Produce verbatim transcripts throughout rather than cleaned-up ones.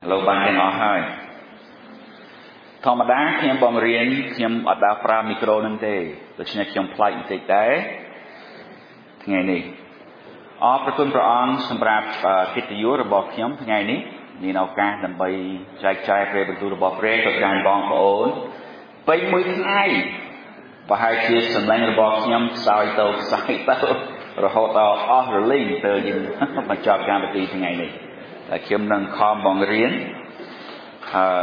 Hello, bạn đang hỏi. Thom đá khi em bong riêng, khi em ở đá fra micro nâng tê, tôi xin khi em play một đấy. Ngày này, ởประคุณพระองค์สำหรับกิตติยศระบบខ្ញុំថ្ងៃនេះមានឱកាសដើម្បីចែកចាយព្រះបន្ទូលរបស់ព្រះទៅកាន់បងប្អូនពេញមួយថ្ងៃប្រហែលជាសម្លេងរបស់ខ្ញុំខ្សោយទៅខ្សោយទៅរហូតដល់អស់រលីងទៅយើងបញ្ចប់កម្មវិធីថ្ងៃនេះតែខ្ញុំនឹងខំបងរៀនអឺ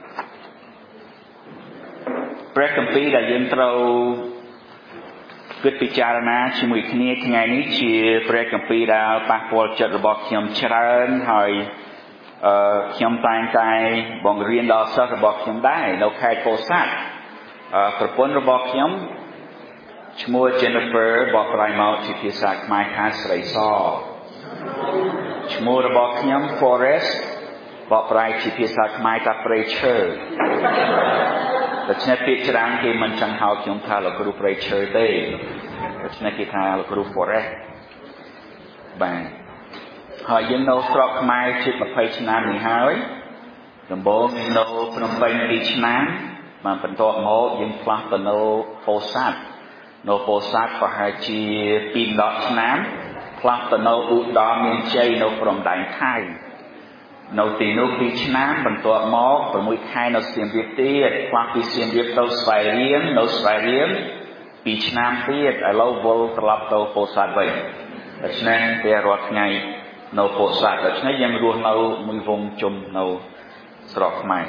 ព្រះគម្ពីរដែលយើងត្រូវគិតពិចារណាជាមួយគ្នាថ្ងៃនេះជាព្រះគម្ពីរដែលប៉ះពាល់ចិត្តរបស់ខ្ញុំច្រើនហើយអឺខ្ញុំតែងតែបង្រៀនដល់សិស្សរបស់ខ្ញុំដែរនៅខេត្តពោធិ៍សាត់អឺប្រពន្ធរបស់ខ្ញុំឈ្មោះ Jennifer បកប្រែមកជាភាសាខ្មែរថាស្រីសឈ្មោះរបស់ខ្ញុំ Forest បកប្រែជាភាសាខ្មែរថាព្រៃឈើដូច្នេះពាក្យច្រើនគេមិនចង់ហៅខ្ញុំថាលោកគ្រូព្រៃឈើទេដូច្នេះគេថាលោកគ្រូ Forest បាទហើយយើងនៅស្រុកខ្មែរជិតยี่สิบឆ្នាំនេះហើយដំបូងនៅភ្នំពេញtwoឆ្នាំបានបន្ទាប់មកយើងផ្លាស់ទៅនៅពោធិ៍សាត់នៅពោធិ៍សាត់ប្រហែលជាtwo to tenឆ្នាំផ្លាស់ទៅនៅឧត្តរមានជ័យនៅព្រំដែនថៃនៅទីនោះtwoឆ្នាំបន្ទាប់មកsixខែនៅសៀមរាបទៀតផ្លាស់ពីសៀមរាបទៅស្វាយរៀងនៅស្វាយរៀងtwoឆ្នាំទៀតឥឡូវវិលត្រឡប់ទៅពោធិ៍សាត់វិញដូច្នេះពេលរាល់ថ្ងៃនៅពោធិ៍សាត់ដូច្នេះយើងរស់នៅមួយវងជុំនៅស្រុកខ្មែរ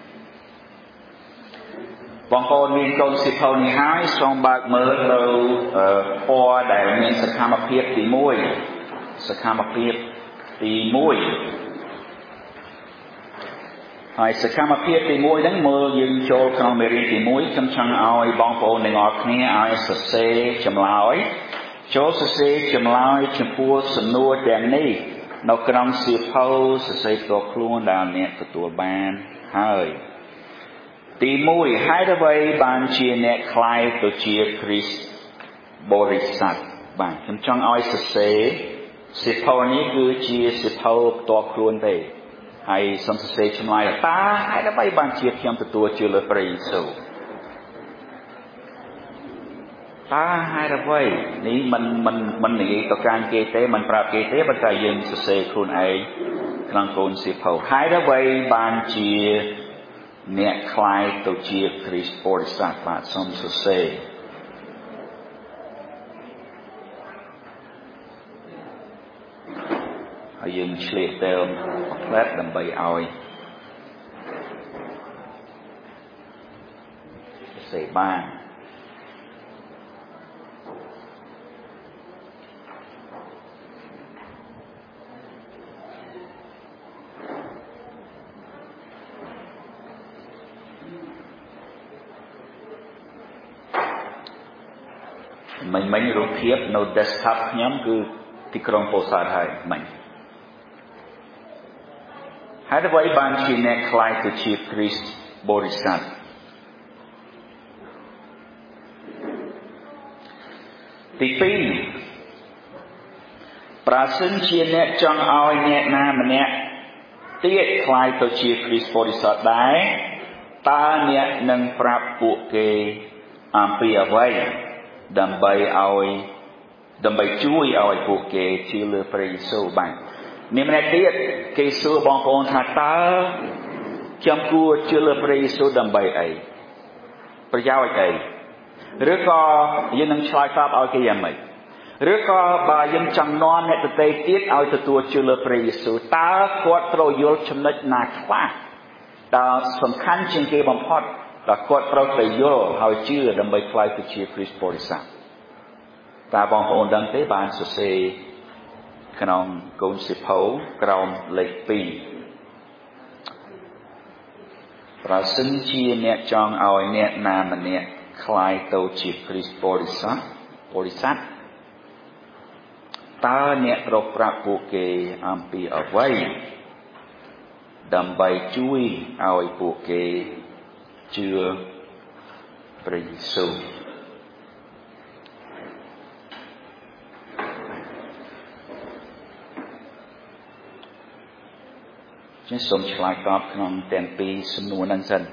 បងប្អូនមានកូនសិភៅនេះហើយសូមបើកមើលទៅពណ៌ដែលមានសកម្មភាពទីoneសកម្មភាពទីoneហើយសកម្មភាពទីoneហ្នឹងមើលយើងចូលក្នុងមេរៀនទីoneខ្ញុំចង់ឲ្យបងប្អូនទាំងអស់គ្នាឲ្យសរសេរចម្លើយចូលសរសេរចម្លើយចំពោះសំណួរទាំងនេះនៅក្នុងសៀវភៅសរសេរផ្ទាល់ខ្លួនដែលអ្នកទទួលបានហើយទីoneហេតុអ្វីបានជាអ្នកខ្លាយទៅជាគ្រីស្ទបរិស័ទបាទខ្ញុំចង់ឲ្យសរសេរសៀវភៅនេះគឺជាសៀវភៅផ្ទាល់ខ្លួនទេហើយសូមសរសេរចម្លើយតើហេតុអ្វីបានជាខ្ញុំទទួលជឿលើព្រះយេស៊ូវតើហេតុអ្វីនេះមិនមិនមិននិយាយទៅកាន់គេទេមិនប្រាប់គេទេប៉ុន្តែយើងសរសេរខ្លួនឯងក្នុងកូនសៀវភៅហេតុអ្វីបានជាអ្នកខ្លាយទៅជាគ្រីស្ទបរិស័ទបាទសូមសរសេរហើយយើងឆ្លៀតទៅផ្លែតដើម្បីឲ្យសរសេរបានមិញមិញរូបភាពនៅ desktop ខ្ញុំគឺទីក្រុងពោធិ៍សាត់ហើយមិញហេតុអ្វីបានជាអ្នកខ្លាយទៅជាគ្រីស្ទបរិស័ទទីtwoប្រសិនជាអ្នកចង់ឲ្យអ្នកណាម្នាក់ទៀតខ្លាយទៅជាគ្រីស្ទបរិស័ទដែរតើអ្នកនឹងប្រាប់ពួកគេអំពីអ្វីដើម្បីឲ្យដើម្បីជួយឲ្យពួកគេជឿលើព្រះយេស៊ូវបានមានម្នាក់ទៀតគេសួរបងប្អូនថាតើខ្ញុំគួរជឿលើព្រះយេស៊ូវដើម្បីអីប្រយោជន៍អីឬក៏យើងនឹងឆ្លើយតបឲ្យគេយ៉ាងម៉េចឬក៏បើយើងចង់នាំអ្នកដទៃទៀតឲ្យទទួលជឿលើព្រះយេស៊ូវតើគាត់ត្រូវយល់ចំណុចណាខ្លះដែលសំខាន់ជាងគេបំផុតដែលគាត់ត្រូវតែយល់ហើយជឿដើម្បីខ្លាយទៅជាគ្រីស្ទបរិស័ទតើបងប្អូនដឹងទេបានសរសេរក្នុងកូនសៀវភៅក្រោមលេខtwoប្រសិនជាអ្នកចង់ឲ្យអ្នកណាម្នាក់ខ្លាយទៅជាគ្រីស្ទបរិស័ទបរិស័ទតើអ្នកត្រូវប្រាប់ពួកគេអំពីអ្វីដើម្បីជួយឲ្យពួកគេជឿព្រះយេស៊ូវចឹងសូមឆ្លើយតបក្នុងទាំងពីរសំណួរហ្នឹងសិន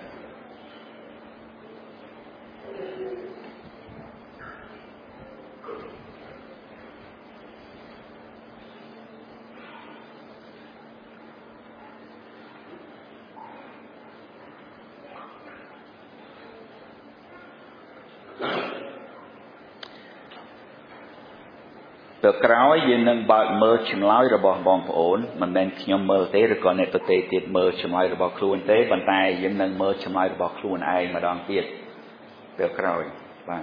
ទៅក្រោយយើងនឹងបើកមើលចម្លើយរបស់បងប្អូនមិនមែនខ្ញុំមើលទេឬក៏អ្នកដទៃទៀតមើលចម្លើយរបស់ខ្លួនទេប៉ុន្តែយើងនឹងមើលចម្លើយរបស់ខ្លួនឯងម្ដងទៀតទៅក្រោយបាទ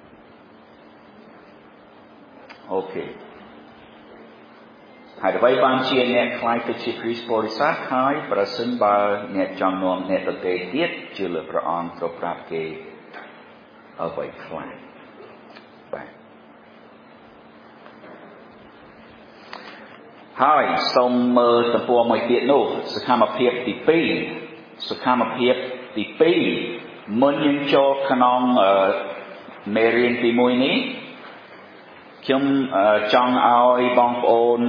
អូខេហើយអ្វីបានជាអ្នកខ្លាយទៅជាគ្រីស្ទបរិស័ទហើយប្រសិនបើអ្នកចង់នាំអ្នកដទៃទៀតជឿលើព្រះអង្គត្រូវប្រាប់គេអ្វីខ្លះបាទហើយសូមមើលទំព័រមួយទៀតនោះសកម្មភាពទីពីរសកម្មភាពទីពីរមុនយើងចូលក្នុងមេរៀនទីមួយនេះខ្ញុំចង់ឲ្យបងប្អូន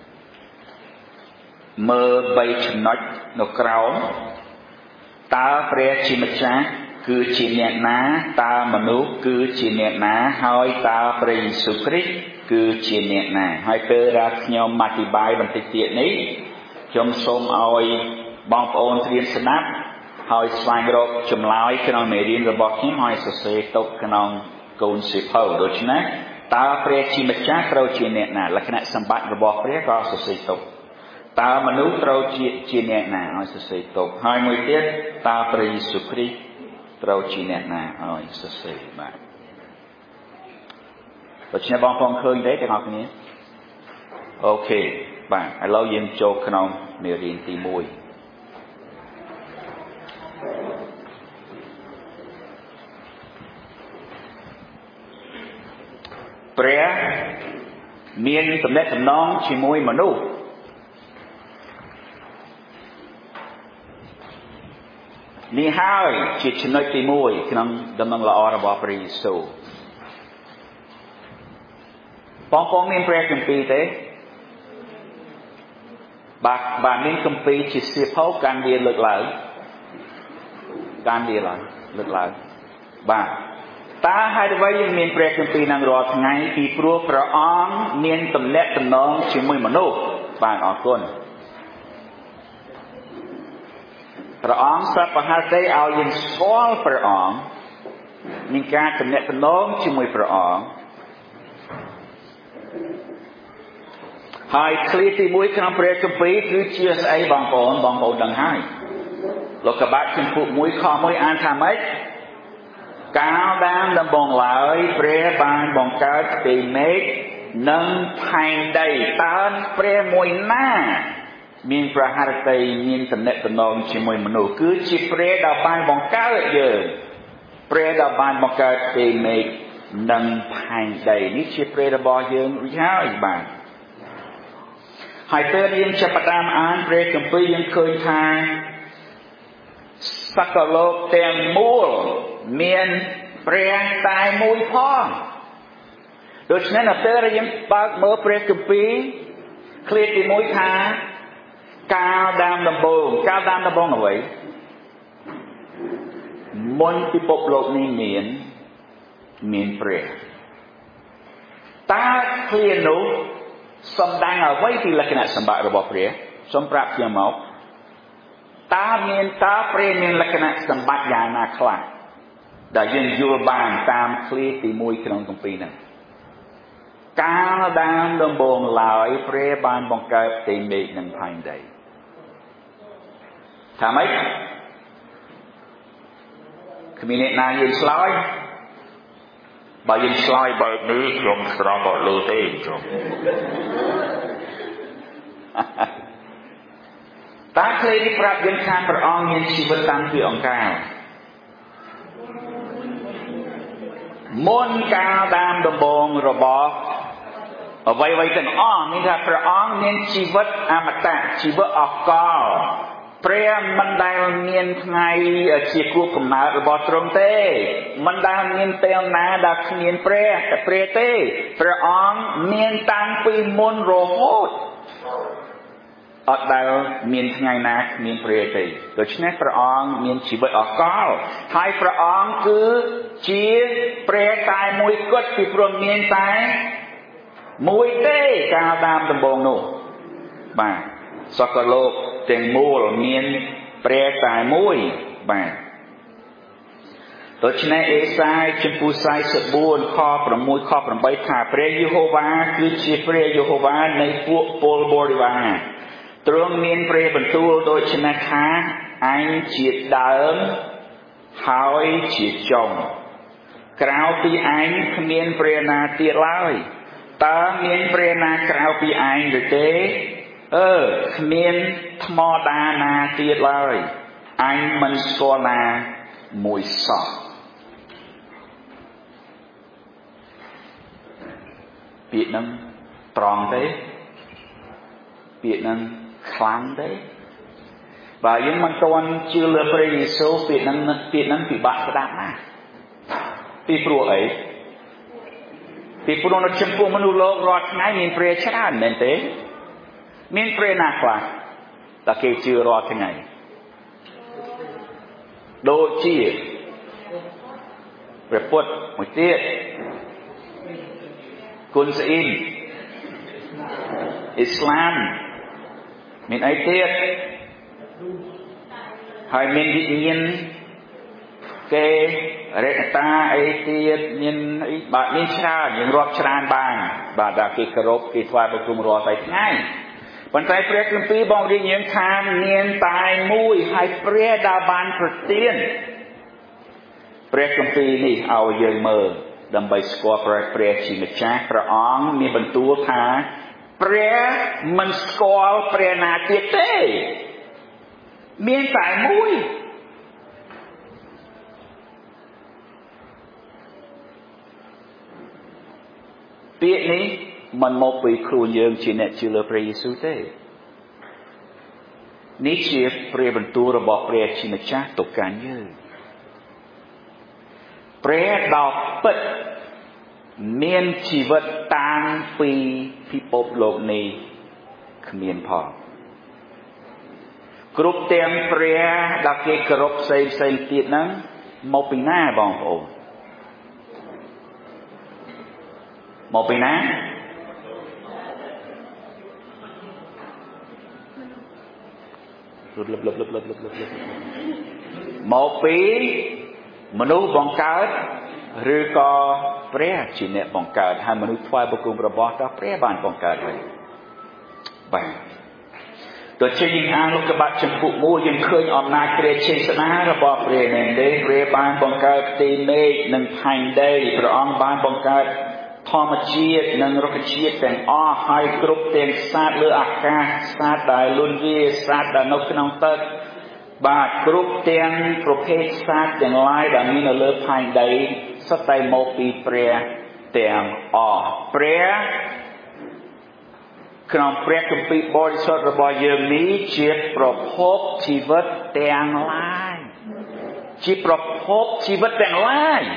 មើលបីចំណុចនៅក្រោមតើព្រះជាម្ចាស់គឺជាអ្នកណាតើមនុស្សគឺជាអ្នកណាហើយតើព្រះយេស៊ូវគ្រីស្ទគឺជាអ្នកណាហើយពេលដែលខ្ញុំអធិប្បាយបន្តិចទៀតនេះខ្ញុំសូមឲ្យបងប្អូនត្រៀមស្ដាប់ហើយស្វែងរកចម្លើយក្នុងមេរៀនរបស់ខ្ញុំហើយសរសេរទុកក្នុងកូនសៀវភៅដូច្នេះតើព្រះជាម្ចាស់ត្រូវជាអ្នកណាលក្ខណៈសម្បត្តិរបស់ព្រះក៏សរសេរទុកតើមនុស្សត្រូវជាជាអ្នកណាឲ្យសរសេរទុកហើយមួយទៀតតើព្រះយេស៊ូវគ្រីស្ទត្រូវជាអ្នកណាឲ្យសរសេរបាទដូច្នេះបងប្អូនឃើញទេទាំងអស់គ្នាអូខេបាទឥឡូវយើងចូលក្នុងមេរៀនទីមួយព្រះមានទំនាក់ទំនងជាមួយមនុស្សនេះហើយជាចំណុចទីមួយក្នុងដំណឹងល្អរបស់ព្រះយេស៊ូវបងប្អូនមានព្រះគម្ពីរទេបាទបាទមានគម្ពីរជាសៀវភៅកាន់វាលើកឡើងកាន់វាឡើងលើកឡើងបាទតើហេតុអ្វីយើងមានព្រះគម្ពីរនឹងរាល់ថ្ងៃពីព្រោះព្រះអង្គមានទំនាក់ទំនងជាមួយមនុស្សបាទអរគុណព្រះអង្គស្រាប់ប្រហែលទេឲ្យយើងស្គាល់ព្រះអង្គមានការទំនាក់ទំនងជាមួយព្រះអង្គហើយឃ្លាទីមួយក្នុងព្រះគម្ពីរគឺជាស្អីបងប្អូនបងប្អូនដឹងហើយលោកកបាត់ជំពូកមួយខមួយអានថាម៉េចកាលដើមដំបូងឡើយព្រះបានបង្កើតផ្ទៃមេឃនិងផែនដីតើព្រះមួយណាមានប្រហារតីមានតំណែងតំណងជាមួយមនុស្សគឺជាព្រះដែលបានបង្កើតយើងព្រះដែលបានបង្កើតផ្ទៃមេឃនិងផែនដីនេះជាព្រះរបស់យើងរួចហើយបាទហើយពេលយើងចាប់ផ្ដើមអានព្រះគម្ពីរយើងឃើញថាសកលលោកទាំងមូលមានព្រះតែមួយផងដូច្នេះនៅពេលយើងបើកមើលព្រះគម្ពីរឃ្លាទីមួយថាកាលដើមដំបូងកាលដើមដំបូងអ្វីមុនពិភពលោកនេះមានមានព្រះតើឃ្លានោះសំដៅអ្វីពីលក្ខណៈសម្បត្តិរបស់ព្រះសូមប្រាប់ខ្ញុំមកតើមានតើព្រះមានលក្ខណៈសម្បត្តិយ៉ាងណាខ្លះដែលយើងយល់បានតាមឃ្លាទីមួយក្នុងគម្ពីរហ្នឹងកាលដើមដំបូងឡើយព្រះបានបង្កើតផ្ទៃមេឃនិងផែនដីថាម៉េចគ្មានអ្នកណាយើងឆ្លើយបើយើងឆ្លើយបែបនេះខ្ញុំស្រង់អត់លឺទេខ្ញុំតើឃ្លានេះប្រាប់យើងថាព្រះអង្គមានជីវិតតាំងពីអង្ការមុនកាលដើមដំបូងរបស់អ្វីៗទាំងអស់មានថាព្រះអង្គមានជីវិតអមតៈជីវិតអកលព្រះមិនដែលមានថ្ងៃជាគូកំណើតរបស់ទ្រង់ទេមិនដែលមានពេលណាដែលគ្មានព្រះតែព្រះទេព្រះអង្គមានតាំងពីមុនរហូតអត់ដែលមានថ្ងៃណាគ្មានព្រះទេដូច្នេះព្រះអង្គមានជីវិតអកលហើយព្រះអង្គគឺជាព្រះតែមួយគត់ពីព្រោះមានតែមួយទេកាលដើមដំបូងនោះបាទសកលលោកទាំងមូលមានព្រះតែមួយបាទដូច្នេះអេសាយចំពោះសាយសិបបួនខប្រាំមួយខប្រាំបីថាព្រះយេហូវ៉ាគឺជាព្រះយេហូវ៉ានៃពួកពលបរិវារទ្រង់មានព្រះបន្ទូលដូចនេះថាអញជាដើមហើយជាចុងក្រៅពីអញគ្មានព្រះណាទៀតឡើយតើមានព្រះណាក្រៅពីអញឬទេអឺគ្មានថ្មដាណាទៀតឡើយអញមិនស្គាល់ណាមួយសោះពាក្យហ្នឹងត្រង់ទេពាក្យហ្នឹងខ្លាំងទេបើយើងមិនទាន់ជឿលើព្រះយេស៊ូវពាក្យហ្នឹងពាក្យហ្នឹងពិបាកស្ដាប់ណាស់ពីព្រោះអីពីព្រោះនៅចំពោះមនុស្សលោករាល់ថ្ងៃមានព្រះច្រើនមែនទេមានព្រះណាខ្លះតែគេជឿរាល់ថ្ងៃដូចជាព្រះពុទ្ធមួយទៀតគុនស្អ៊ីនអ៊ីស្លាមមានអីទៀតហើយមានវិញ្ញាណគេរេតាអីទៀតមានអីបាទមានច្រើនយើងរាប់ច្រើនបានបាទដល់គេគោរពគេថ្វាយបង្គំរាល់ថ្ងៃប៉ុន្តែព្រះគម្ពីរបងរៀបយើងថាមានតែមួយហើយព្រះដែលបានប្រទានព្រះគម្ពីរនេះឲ្យយើងមើលដើម្បីស្គាល់ព្រះព្រះជាម្ចាស់ព្រះអង្គមានបន្ទូលថាព្រះមិនស្គាល់ព្រះណាទៀតទេមានតែមួយពាក្យនេះមិនមកពីខ្លួនយើងជាអ្នកជឿលើព្រះយេស៊ូវទេនេះជាព្រះបន្ទូលរបស់ព្រះជាម្ចាស់ទៅកាន់យើងព្រះដ៏ពិតមានជីវិតតាំងពីពិភពលោកនេះគ្មានផងគ្រប់ទាំងព្រះដែលគេគោរពផ្សេងផ្សេងទៀតហ្នឹងមកពីណាបងប្អូនមកពីណាលឹបលឹបលឹបលឹបលឹបលឹបលឹបមកពីមនុស្សបង្កើតឬក៏ព្រះជាអ្នកបង្កើតហើយមនុស្សថ្វាយបង្គំរបស់ដល់ព្រះបានបង្កើតហើយបាទទោះជាយើងអានលោកកបាត់ចំពុកមួយយើងឃើញអំណាចព្រះចេស្តារបស់ព្រះមែនទេព្រះបានបង្កើតទីមេឃនិងផែនដីព្រះអង្គបានបង្កើតធម្មជាតិនិងរុក្ខជាតិទាំងអស់ហើយគ្រប់ទាំងសត្វលើអាកាសសត្វដែលលូនវាសត្វដែលនៅក្នុងទឹកបាទគ្រប់ទាំងប្រភេទសត្វទាំងឡាយដែលមាននៅលើផែនដីសុទ្ធតែមកពីព្រះទាំងអស់ព្រះក្នុងព្រះគម្ពីរបរិសុទ្ធរបស់យើងនេះជាប្រភពជីវិតទាំងឡាយជាប្រភពជីវិតទាំងឡាយ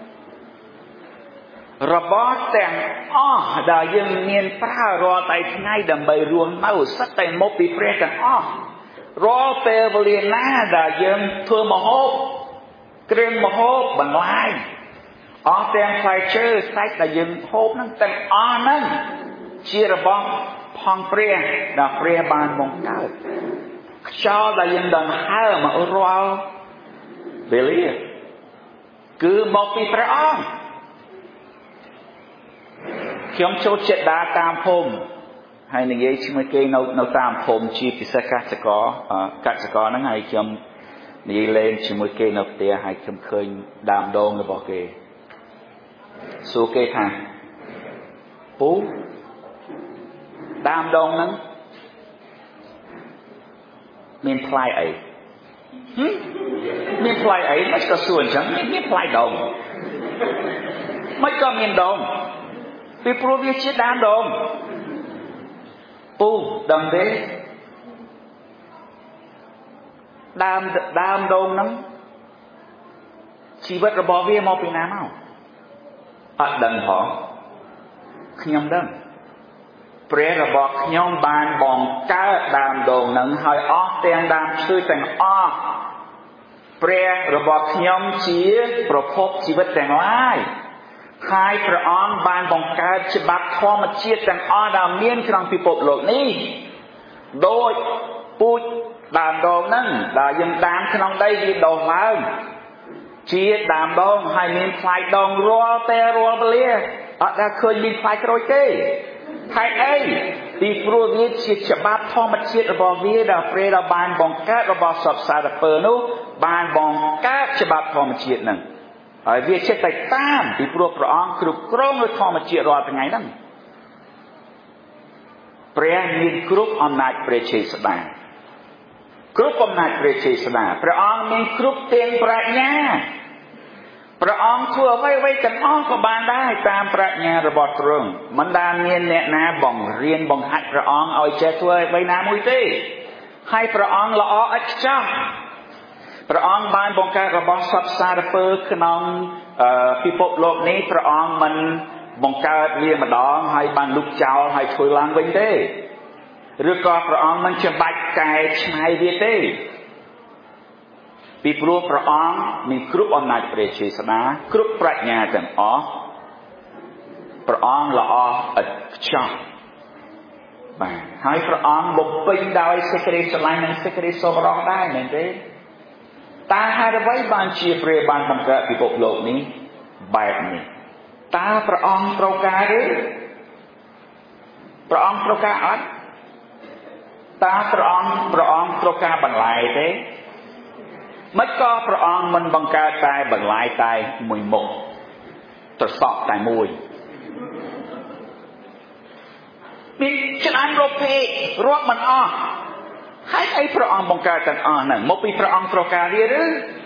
របស់ទាំងអស់ដែលយើងមានប្រើរាល់តែថ្ងៃដើម្បីរស់នៅសុទ្ធតែមកពីព្រះទាំងអស់រាល់ពេលវេលាណាដែលយើងធ្វើម្ហូបគ្រឿងម្ហូបបន្លែអស់ទាំងផ្លែឈើសាច់ដែលយើងហូបហ្នឹងទាំងអស់ហ្នឹងជារបស់ផងព្រះដែលព្រះបានបង្កើតខ្យល់ដែលយើងដង្ហើមរាល់វេលាគឺមកពីព្រះអង្គខ្ញុំចូលចិត្តដើរតាមភូមិហើយនិយាយជាមួយគេនៅនៅតាមភូមិជាពិសេសកសិករកសិករហ្នឹងហើយខ្ញុំនិយាយលេងជាមួយគេនៅផ្ទះហើយខ្ញុំឃើញដើមដូងរបស់គេសួរគេថាពូដើមដូងហ្នឹងមានផ្លែអីមានផ្លែអីមិនក៏សួរអញ្ចឹងមានផ្លែដូងមិនក៏មានដូងពីព្រោះវាជាដើមដូងពូដឹងទេដើមដើមដូងហ្នឹងជីវិតរបស់វាមកពីណាមកអត់ដឹងផងខ្ញុំដឹងព្រះរបស់ខ្ញុំបានបង្កើតដើមដូងនឹងហើយអស់ទាំងដើមឈើទាំងអស់ព្រះរបស់ខ្ញុំជាប្រភពជីវិតទាំងឡាយហើយព្រះអង្គបានបង្កើតច្បាប់ធម្មជាតិទាំងអស់ដែលមានក្នុងពិភពលោកនេះដោយពូជដើមដូងនឹងដែលយើងដាំក្នុងដីវាដុះឡើងជាដើមដូងហើយមានផ្លែដងរាល់តែរាល់វេលាអត់ដែលឃើញមានផ្លែក្រូចទេហើយអីពីព្រោះវាជាច្បាប់ធម្មជាតិរបស់វាដែលព្រះដែលបានបង្កើតរបស់សពសារពើនោះបានបង្កើតច្បាប់ធម្មជាតិហ្នឹងហើយវាចិត្តតែតាមពីព្រោះព្រះអង្គគ្រប់គ្រងលើធម្មជាតិរាល់ថ្ងៃហ្នឹងព្រះមានគ្រប់អំណាចព្រះចេស្តាគ្រប់អំណាចព្រះចេស្តាព្រះអង្គមានគ្រប់ទាំងប្រាជ្ញាព្រះអង្គធ្វើអ្វីអ្វីទាំងអស់ក៏បានដែរតាមប្រាជ្ញារបស់ទ្រង់មិនដែលមានអ្នកណាបង្រៀនបង្ហាត់ព្រះអង្គឲ្យចេះធ្វើអ្វីណាមួយទេហើយព្រះអង្គល្អឥតខ្ចោះព្រះអង្គបានបង្កើតរបស់សត្វសារពើក្នុងពិភពលោកនេះព្រះអង្គមិនបង្កើតវាម្ដងហើយបានលុបចោលហើយធ្វើឡើងវិញទេឬក៏ព្រះអង្គមិនចាំបាច់កែច្នៃវាទេពីព្រោះព្រះអង្គមានគ្រប់អំណាចព្រះចេស្តាគ្រប់ប្រាជ្ញាទាំងអស់ព្រះអង្គល្អឥតខ្ចោះបាទហើយព្រះអង្គបំពេញដោយសេចក្តីស្រឡាញ់និងសេចក្តីសប្បុរសដែរមែនទេតើហេតុអ្វីបានជាព្រះបានបង្កើតពិភពលោកនេះបែបនេះតើព្រះអង្គត្រូវការទេព្រះអង្គត្រូវការអត់តើព្រះអង្គព្រះអង្គត្រូវការបន្លែទេមិនក៏ព្រះអង្គមិនបង្កើតតែបន្លែតែមួយមុខត្រសក់តែមួយមានច្រើនប្រភេទរាប់មិនអស់ហើយអីព្រះអង្គបង្កើតទាំងអស់ហ្នឹងមកពីព្រះអង្គត្រូវការវាឬ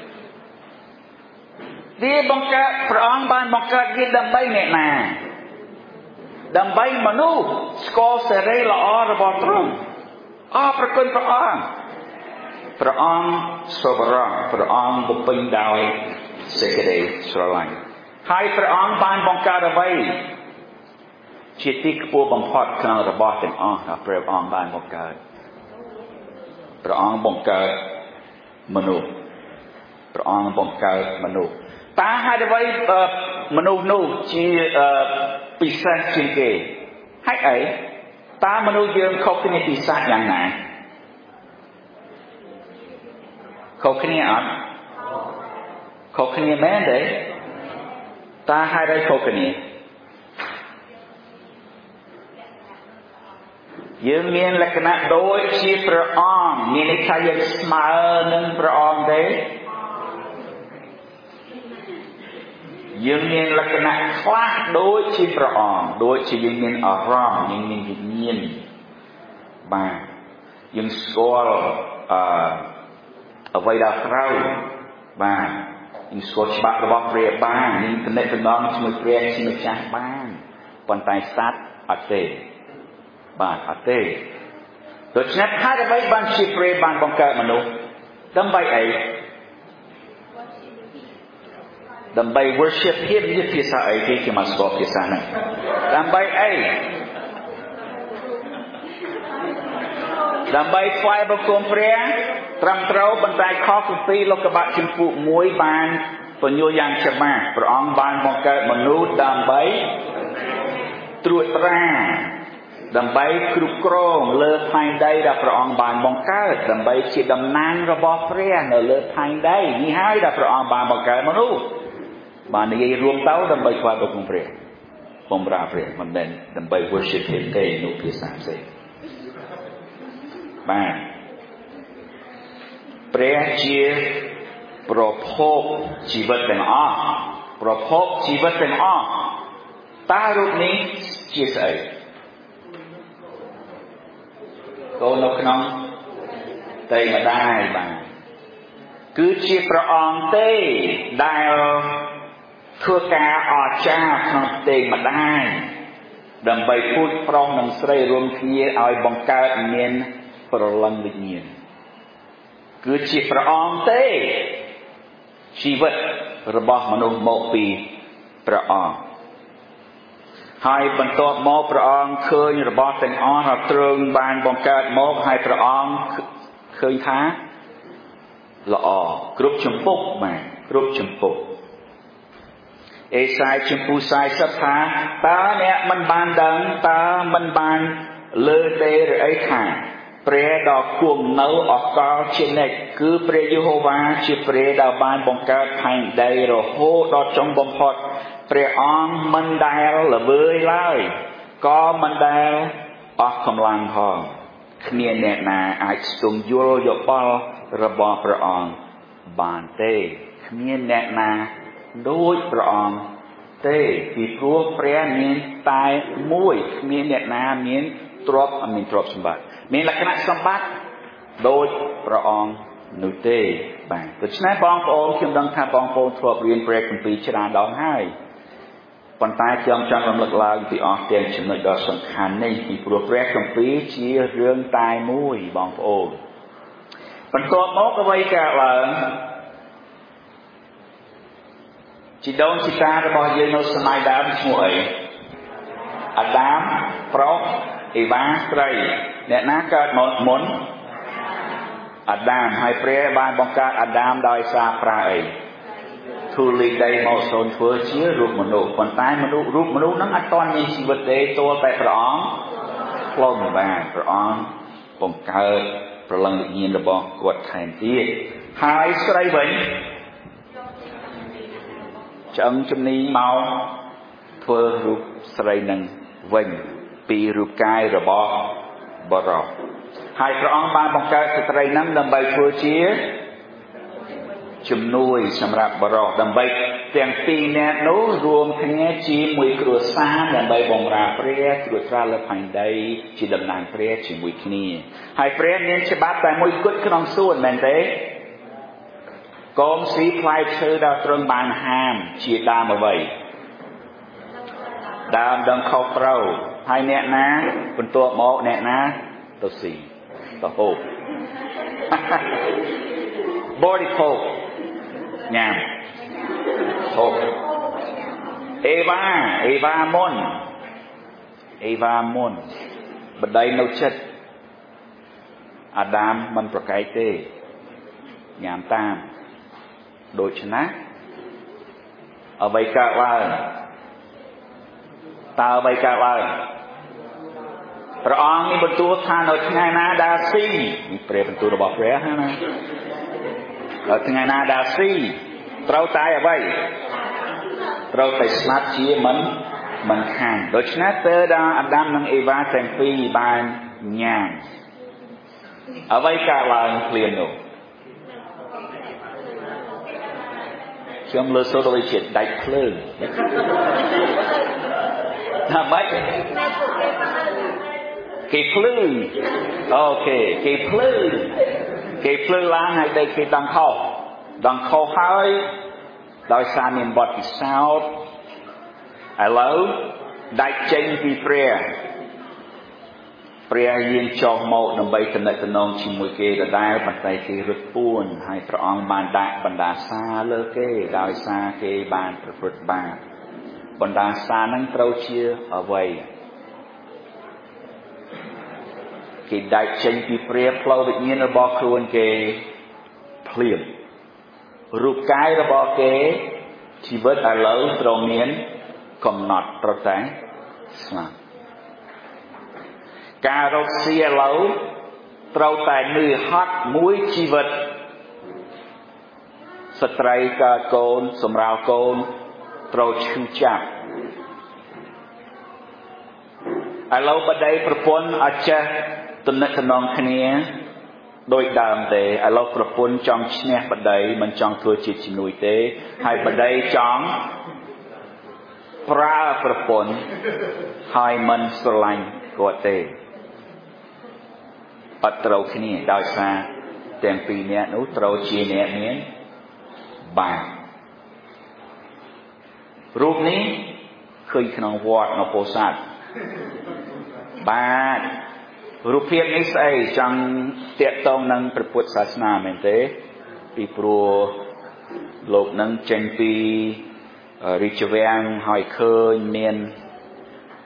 វាបង្កើតព្រះអង្គបានបង្កើតវាដើម្បីអ្នកណាដើម្បីមនុស្សស្គាល់សេរីល្អរបស់ទ្រង់អរព្រគុណព្រះអង្គព្រះអង្គសប្បុរសព្រះអង្គបំពេញដោយសេចក្តីស្រឡាញ់ហើយព្រះអង្គបានបង្កើតអ្វីជាទីខ្ពស់បំផុតក្នុងរបស់ទាំងអស់ដែលព្រះអង្គបានបង្កើតព្រះអង្គបង្កើតមនុស្សព្រះអង្គបង្កើតមនុស្សតើហេតុអ្វីមនុស្សនោះជាពិសេសជាងគេហេតុអីតើមនុស្សយើងខុសគ្នាពីសត្វយ៉ាងណាខុសគ្នាអត់ខុសគ្នាមែនទេតើហេតុអីខុសគ្នាយើងមានលក្ខណៈដូចជាព្រះអង្គមានន័យថាយើងស្មើនឹងព្រះអង្គទេយើងមានលក្ខណៈខ្លះដូចជាព្រះអង្គដូចជាយើងមានអារម្មណ៍យើងមានវិញ្ញាណបាទយើងស្គាល់អឺអ្វីដែលត្រូវបាទយើងស្គាល់ច្បាប់របស់ព្រះបានយើងទំនាក់ទំនងជាមួយព្រះជាម្ចាស់បានប៉ុន្តែសត្វអត់ទេបាទអត់ទេដូច្នេះហេតុអ្វីបានជាព្រះបានបង្កើតមនុស្សដើម្បីអីដើម្បី worship him ជាភាសាអីគេគេមកស្គាល់ភាសាហ្នឹងដើម្បីអីដើម្បីថ្វាយបង្គំព្រះត្រឹមត្រូវបន្តែខុសពីលោកកបាក់ជំពូកមួយបានបញ្យល់យ៉ាងច្បាស់ព្រះអង្គបានបង្កើតមនុស្សដើម្បីត្រួតត្រាដើម្បីគ្រប់គ្រងលើផែនដីដែលព្រះអង្គបានបង្កើតដើម្បីជាតំណាងរបស់ព្រះនៅលើផែនដីនេះហើយដែលព្រះអង្គបានបង្កើតមនុស្សបាននិយាយរួមទៅដើម្បីថ្វាយបង្គំព្រះបម្រើព្រះមិនមែនដើម្បី worship him ទេនោះភាសាផ្សេងបាទព្រះជាប្រភពជីវិតទាំងអស់ប្រភពជីវិតទាំងអស់តើរូបនេះជាស្អីកូននៅក្នុងតែម្ដាយបាទគឺជាព្រះអង្គទេដែលធ្វើការអស្ចារ្យក្នុងទេម្ដាយដើម្បីពូជប្រុសនិងស្រីរួមគ្នាឲ្យបង្កើតមានព្រលឹងវិញ្ញាណគឺជាព្រះអង្គទេជីវិតរបស់មនុស្សមកពីព្រះអង្គហើយបន្ទាប់មកព្រះអង្គឃើញរបស់ទាំងអស់ដែលទ្រង់បានបង្កើតមកហើយព្រះអង្គឃើញថាល្អគ្រប់ចម្ពោះបាទគ្រប់ចម្ពោះអេសាយជំពូកសាយសិបថាតើអ្នកមិនបានដឹងតើមិនបានលើទេឬអីថាព្រះដ៏គង់នៅអកលជានិច្ចគឺព្រះយេហូវ៉ាជាព្រះដែលបានបង្កើតផែនដីរហូតដល់ចុងបំផុតព្រះអង្គមិនដែលល្វើយឡើយក៏មិនដែលអស់កម្លាំងផងគ្មានអ្នកណាអាចស្ទង់យល់យោបល់របស់ព្រះអង្គបានទេគ្មានអ្នកណាដូចព្រះអង្គទេពីព្រោះព្រះមានតែមួយគ្មានអ្នកណាមានទ្រព្យអមានទ្រព្យសម្បត្តិមានលក្ខណៈសម្បត្តិដូចព្រះអង្គនោះទេបាទដូច្នេះបងប្អូនខ្ញុំដឹងថាបងប្អូនធ្លាប់រៀនព្រះគម្ពីរច្រើនដងហើយប៉ុន្តែខ្ញុំចង់រំលឹកឡើងពីអស់ទាំងចំណុចដ៏សំខាន់នេះពីព្រោះព្រះគម្ពីរជារឿងតែមួយបងប្អូនបន្ទាប់មកអ្វីកើតឡើងជីដូនជីតារបស់យើងនៅសម័យដើមឈ្មោះអីអាដាមប្រុសអេវ៉ាស្រីអ្នកណាកើតមកមុនអាដាមហើយព្រះបានបង្កើតអាដាមដោយសារប្រើអីធូលីដីមកសូនធ្វើជារូបមនុស្សប៉ុន្តែមនុស្សរូបមនុស្សហ្នឹងអត់ទាន់មានជីវិតទេទាល់តែព្រះអង្គផ្លុំបានព្រះអង្គបង្កើតព្រលឹងវិញ្ញាណរបស់គាត់ថែមទៀតហើយស្រីវិញឆ្អឹងជំនីមកធ្វើរូបស្រីនឹងវិញពីរូបកាយរបស់បរិសុទ្ធហើយព្រះអង្គបានបង្កើតស្ត្រីនឹងដើម្បីធ្វើជាជំនួយសម្រាប់បរិសុទ្ធដើម្បីទាំងពីរនាក់នោះរួមគ្នាជាមួយគ្រួសារដើម្បីបម្រើព្រះត្រួតត្រាលើផែនដីជាតំណាងព្រះជាមួយគ្នាហើយព្រះមានច្បាប់តែមួយគត់ក្នុងសួនមែនទេកុំស៊ីផ្លែឈើដែលទ្រង់បានហាមជាដើមអ្វីដើមដឹងខុសត្រូវហើយអ្នកណាបន្ទាប់មកអ្នកណាទៅស៊ីទៅហូបបរិភោគញ៉ាំហូបអេវ៉ាអេវ៉ាមុនអេវ៉ាមុនបដីនៅចិត្តអាដាមមិនប្រកែកទេញ៉ាំតាមដូច្នេះអ្វីកើតឡើងតើអ្វីកើតឡើងព្រះអង្គមានបន្ទូលថានៅថ្ងៃណាដែលស៊ីនេះព្រះបន្ទូលរបស់ព្រះណានៅថ្ងៃណាដែលស៊ីត្រូវតែអ្វីត្រូវតែស្លាប់ជាមិនមិនខានដូច្នេះពេលដែលអាដាមនិងអេវ៉ាទាំងពីរបានញ៉ាំអ្វីកើតឡើងភ្លាមនោះខ្ញុំលើសូដូចជាដាច់ភ្លើងថាម៉េចគេភ្លឺអូខេគេភ្លឺគេភ្លឺឡើងហើយតែគេដឹងខុសដឹងខុសហើយដោយសារមានបទពិសោធន៍ឥឡូវដាច់ចេញពីព្រះព្រះយាងចុះមកដើម្បីតំណែងតំណងជាមួយគេដដែលប៉ុន្តែគេរត់ពួនហើយព្រះអង្គបានដាក់បណ្ដាសាលើគេដោយសារគេបានប្រព្រឹត្តបាបបណ្ដាសានឹងត្រូវជាអ្វីគេដាច់ចេញពីព្រះផ្លូវវិញ្ញាណរបស់ខ្លួនគេភ្លាមរូបកាយរបស់គេជីវិតឥឡូវត្រូវមានកំណត់ត្រូវតែស្លាប់ការរកស៊ីឥឡូវត្រូវតែនឿយហត់មួយជីវិតស្ត្រីកើតកូនសម្រាលកូនត្រូវឈឺចាប់ឥឡូវបដីប្រពន្ធអត់ចេះទំនាក់ទំនងគ្នាដោយដើមទេឥឡូវប្រពន្ធចង់ឈ្នះបដីមិនចង់ធ្វើជាជំនួយទេហើយបដីចង់ប្រើប្រពន្ធហើយមិនស្រឡាញ់គាត់ទេអត់ត្រូវគ្នាដោយសារទាំងពីរនាក់នោះត្រូវជាអ្នកមានបាបរូបនេះឃើញក្នុងវត្តនៅពោធិ៍សាត់បាទរូបភាពនេះស្អីចង់តាក់ទងនឹងព្រះពុទ្ធសាសនាមែនទេពីព្រោះលោកនឹងចេញពីរាជវាំងហើយឃើញមាន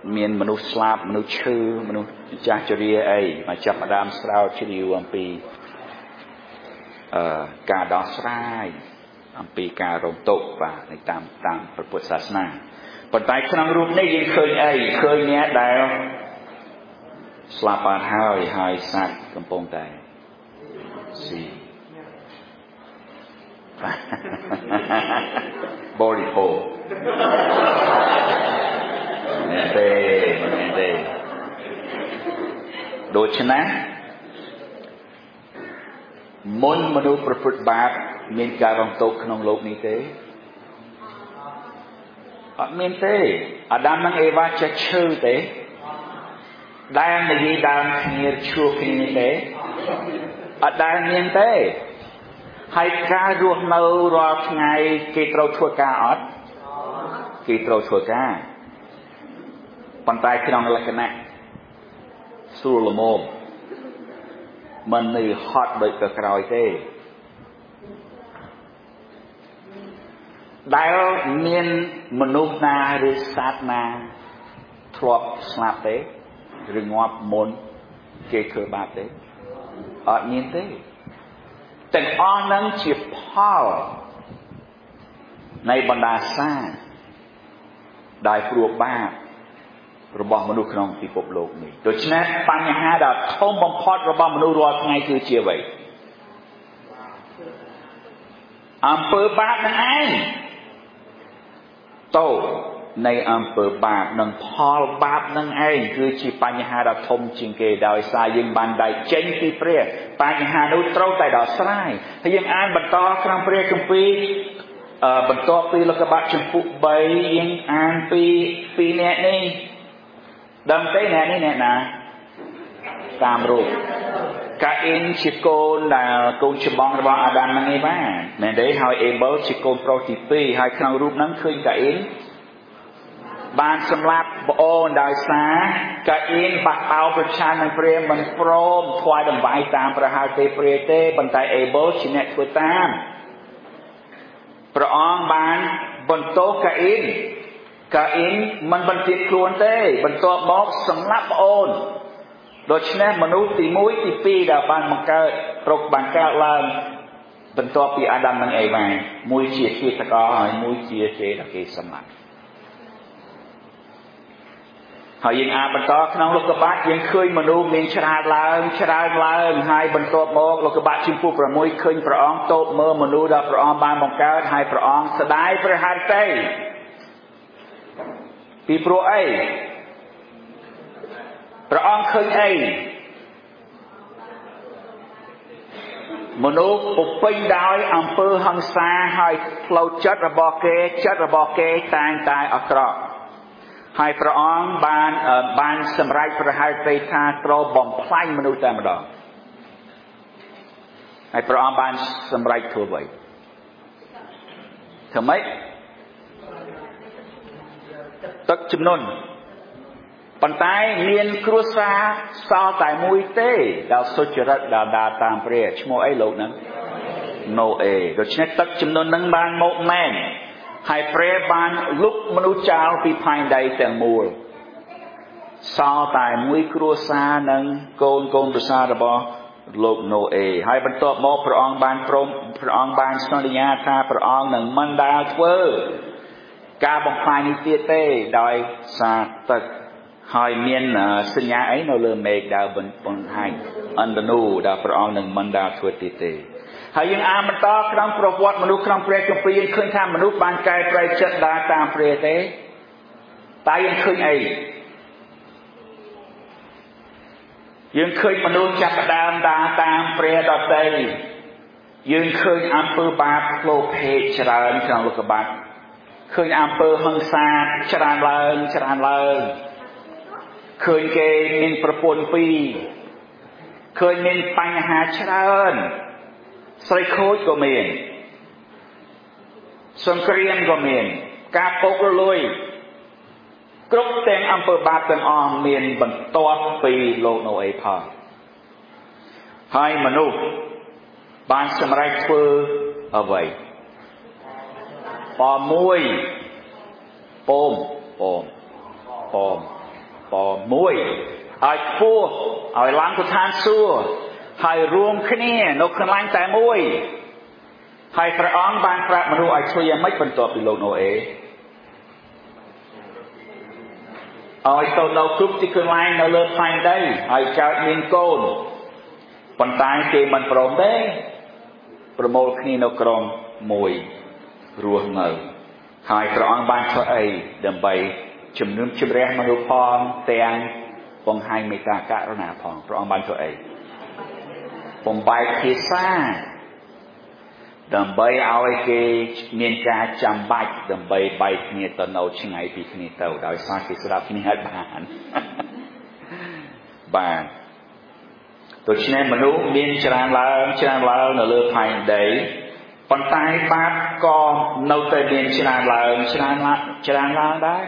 មានមនុស្សស្លាប់មនុស្សឈឺមនុស្សចាស់ជរាអីមកចាប់ផ្ដើមស្រាវជ្រាវអំពីអឺការដោះស្រាយអំពីការរំទុកបាទនៅតាមតាមព្រះពុទ្ធសាសនាប៉ុន្តែក្នុងរូបនេះយើងឃើញអីឃើញអ្នកដែលស្លាប់បាត់ហើយហើយសត្វកំពុងតែស៊ីបរិភោគមែនទេមែនទេដូច្នេះមុនមនុស្សប្រព្រឹត្តបាបមានការរំទុកក្នុងโลกនេះទេអត់មានទេអាដាមនិងអេវ៉ាចេះឈឺទេដែលនិយាយដើមគ្នាជួបគ្នាទេអត់ដែលមានទេហើយការរស់នៅរាល់ថ្ងៃគេត្រូវធ្វើការអត់គេត្រូវធ្វើការប៉ុន្តែក្នុងលក្ខណៈស្រួលល្មមមិននឿយហត់ដូចទៅក្រោយទេដែលមានមនុស្សណាឬសត្វណាធ្លាប់ស្លាប់ទេឬងាប់មុនគេធ្វើបាបទេអត់មានទេទាំងអស់នឹងជាផលនៃបណ្ដាសាដែលព្រោះបាបរបស់មនុស្សក្នុងពិភពលោកនេះដូច្នេះបញ្ហាដ៏ធំបំផុតរបស់មនុស្សរាល់ថ្ងៃគឺជាអ្វីអំពើបាបនឹងឯងតោនៃអំពើបាបនិងផលបាបនឹងឯងគឺជាបញ្ហាដ៏ធំជាងគេដោយសារយើងបានដៃចេញពីព្រះបញ្ហានោះត្រូវតែដោះស្រាយហើយយើងអានបន្តក្នុងព្រះគម្ពីរបន្ទាប់ពីលោកុបាទជំពូកបីយើងអានពីពីអ្នកនេះដឹងទេអ្នកនេះអ្នកណាតាមរូបកាអ៊ីនជាកូនដែលកូនច្បងរបស់អាដាមនិងអេវ៉ាមែនទេហើយអេប៊លជាកូនប្រុសទីពីរហើយក្នុងរូបហ្នឹងឃើញកាអ៊ីនបានសម្លាប់ប្អូនដោយសារកាអ៊ីនបាក់បោប្រឆាំងនឹងព្រះមិនព្រមថ្វាយតម្វាយតាមព្រះហៅទេព្រះទេប៉ុន្តែអេប៊លជាអ្នកធ្វើតាមព្រះអង្គបានបន្ទោសកាអ៊ីនកាអ៊ីនមិនបន្ទាបខ្លួនទេបន្ទាប់មកសម្លាប់ប្អូនដូច្នេះមនុស្សទីមួយទីពីរដែលបានបង្កើតប្រកបានកើតឡើងបន្ទាប់ពីអាដាមនិងអេវ៉ាមួយជាឃាតករហើយមួយជាគេដែលគេសម្លាប់ហើយយើងអានបន្តក្នុងលោកុបាទយើងឃើញមនុស្សមានច្រើនឡើងច្រើនឡើងហើយបន្ទាប់មកលោកុបាទជំពូកប្រាំមួយឃើញព្រះអង្គតបមើលមនុស្សដែលព្រះអង្គបានបង្កើតហើយព្រះអង្គស្ដាយព្រះហឫទ័យពីព្រោះអីព្រះអង្គឃើញអីមនុស្សពុពេញដោយអំពើហិង្សាហើយផ្លូវចិត្តរបស់គេចិត្តរបស់គេតែងតែអាក្រក់ហើយព្រះអង្គបានបានសម្រេចព្រះហឫទ័យថាត្រូវបំផ្លាញមនុស្សតែម្ដងហើយព្រះអង្គបានសម្រេចធ្វើអ្វីធ្វើម៉េចទឹកជំនន់ប៉ុន្តែមានគ្រួសារសល់តែមួយទេដែលសុចរិតដែលដើរតាមព្រះឈ្មោះអីលោកហ្នឹងណូអេដូច្នេះទឹកជំនន់ហ្នឹងបានមកមែនហើយព្រះបានលុបមនុស្សចោលពីផែនដីទាំងមូលសល់តែមួយគ្រួសារនិងកូនកូនប្រសាររបស់លោកណូអេហើយបន្ទាប់មកព្រះអង្គបានព្រមព្រះអង្គបានសន្យាថាព្រះអង្គនឹងមិនដែលធ្វើការបំផ្លាញនេះទៀតទេដោយសារទឹកហើយមានសញ្ញាអីនៅលើមេឃដែលបង្ហាញអន្តនូដែលព្រះអង្គនឹងមិនដែលធ្វើទៀតទេហើយយើងអានបន្តក្នុងប្រវត្តិមនុស្សក្នុងព្រះគម្ពីរយើងឃើញថាមនុស្សបានកែប្រែចិត្តដើរតាមព្រះទេតែយើងឃើញអីយើងឃើញមនុស្សចាប់ផ្ដើមដើរតាមព្រះដទៃយើងឃើញអំពើបាបលោភៈច្រើនក្នុងលោកុបាទឃើញអំពើហិង្សាច្រើនឡើងច្រើនឡើងឃើញគេមានប្រពន្ធពីរឃើញមានបញ្ហាច្រើនស្រីខូចក៏មានសង្គ្រាមក៏មានការពុករលួយគ្រប់ទាំងអំពើបាបទាំងអស់មានបន្ទាប់ពីលោកណូអេផងហើយមនុស្សបានសម្រេចធ្វើអ្វីពមួយពមពមពមปอมวยไอ้พวกไอ้ล้างกุทานซัวให้รวมขึ้นเนี่ยนกขลังแต่มวยให้พระองค์บานพระมนุษย์ไอ้ช่วยยังไม่เป็นตัวปิโลโนเอไอ้ตัวเราครุบที่ขลังเราเลิกไฟได้ไอ้เจ้าเมียนโกนปัญตายเกมันโปร่งได้ประโมลขึ้นนกกรองมวยรัวเงาให้พระองค์บานช่วยไอ้เดิมไปจุ่มนุ่มจุ่มแรงมนุษย์พรเตียงปองให้เมตากะรณาพรพระองค์บานช่วยไอ้ผมไปเทซ่าดัมใบเอาไอ้เกเมียนกาจำใบดัมใบใบเนี่ยตอนเอาชิงไอปีนี่เต่าดาวสร้างกิจสลับนี่ให้บานบานตัวชินมนุษย์เมียนจรานลาวจรานลาวเนื้อเลือดไผ่เดย์ปันตายบาดก็เนื้อแต่เมียนจรานลาวจรานลาวจรานลาวได้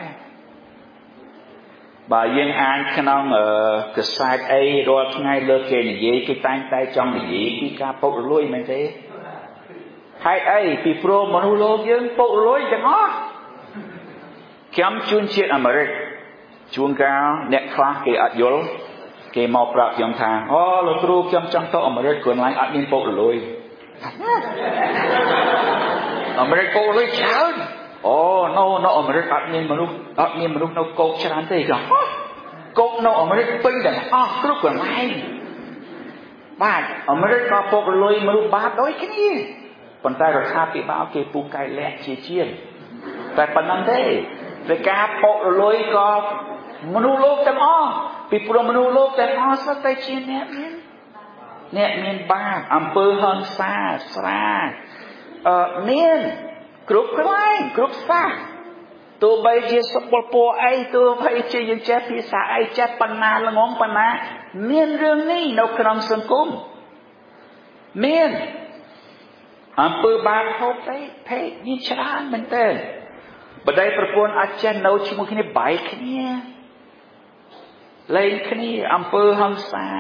บ่ายังอ่านขนมเอ่อกระสายไอ้รอทั้งไงเลือดเกณฑ์ยี่กี่ตั้งใจจ้องยี่กี่การปกลุยมันเด้ให้ไอ้ปีโปรมนุษย์โลกยังปกลุยจังอ๋อเข้มจุนเชียอเมริกจุนกาวเน็ตคลาสเกอัดยลเกมอปราบยองทางอ๋อเราครูเข้มจังโตอเมริกคนไล่อัดยินปกลุยอเมริกปกลุยเช้าโอ้โน่โน่อเมริกอัดยินมนุษย์อัดยินมนุษย์โน่โกชรันเต้จังโกโน่อเมริกปีเดียวอ๋อครูคนไล่บ้านอเมริกก็ปกลุยมนุษย์บาปโดยแค่นี้คนใต้เราฆ่าปีบ้าเกปูไก่แหลกเชี่ยเชี่ยแต่ปนันเด้แต่การปกลุยก็มนุษย์โลกแต่อ้อปีโปรมนุษย์โลกแต่อ้อสัตย์ใจเชี่ยเนี่ยเมียนเนี่ยเมียนบ้าอำเภอฮันซาสระเอ่อเมียนกรุ๊ปกลางกรุ๊ปซาตัวใบเจี๊ยบปลปัวไอตัวใบเจี๊ยบเจี๊ยบพิษาไอเจี๊ยบปันนาละงงปันนาเมียนเรื่องนี้นกกระนองสังคมเมียนอำเภอบาดเขาไปเพย์ยิ่งชราเหมือนเดิมบัดได้ประปวนอาจารย์เราชิมุขนี่ใบขี้เนี่ยเล่นขี้นี่อำเภอฮังซา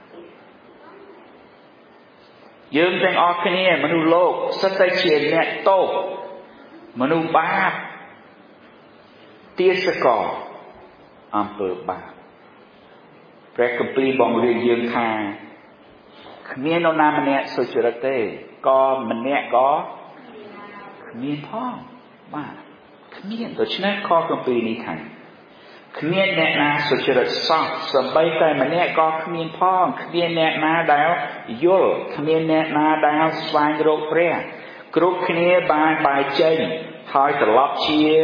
ยืมแต่งออกขี้นี่มนุษย์โลกสัตย์เชียนเนี่ยโตมนุษย์บาปเตี้ยสกออำเภอบาปพระคัมภีร์บอกเรื่องยืมคาขี้นี่โนนามันเนี่ยสุจริตเต้ก็มันเนี่ยก็ขี้นี่พ่อบ้าขมิ้นตัวชนะข้อคำปีนี้ทันขมิ้นแน่นาสุจริตซอกสบายใจมันเนี่ยก็ขมิ้นพ่อขมิ้นแน่นาดาวยุลขมิ้นแน่นาดาวสวายโรคเปรี้ยกรุ๊ปขมิ้นบานปลายเจนหอยตลอดเชีย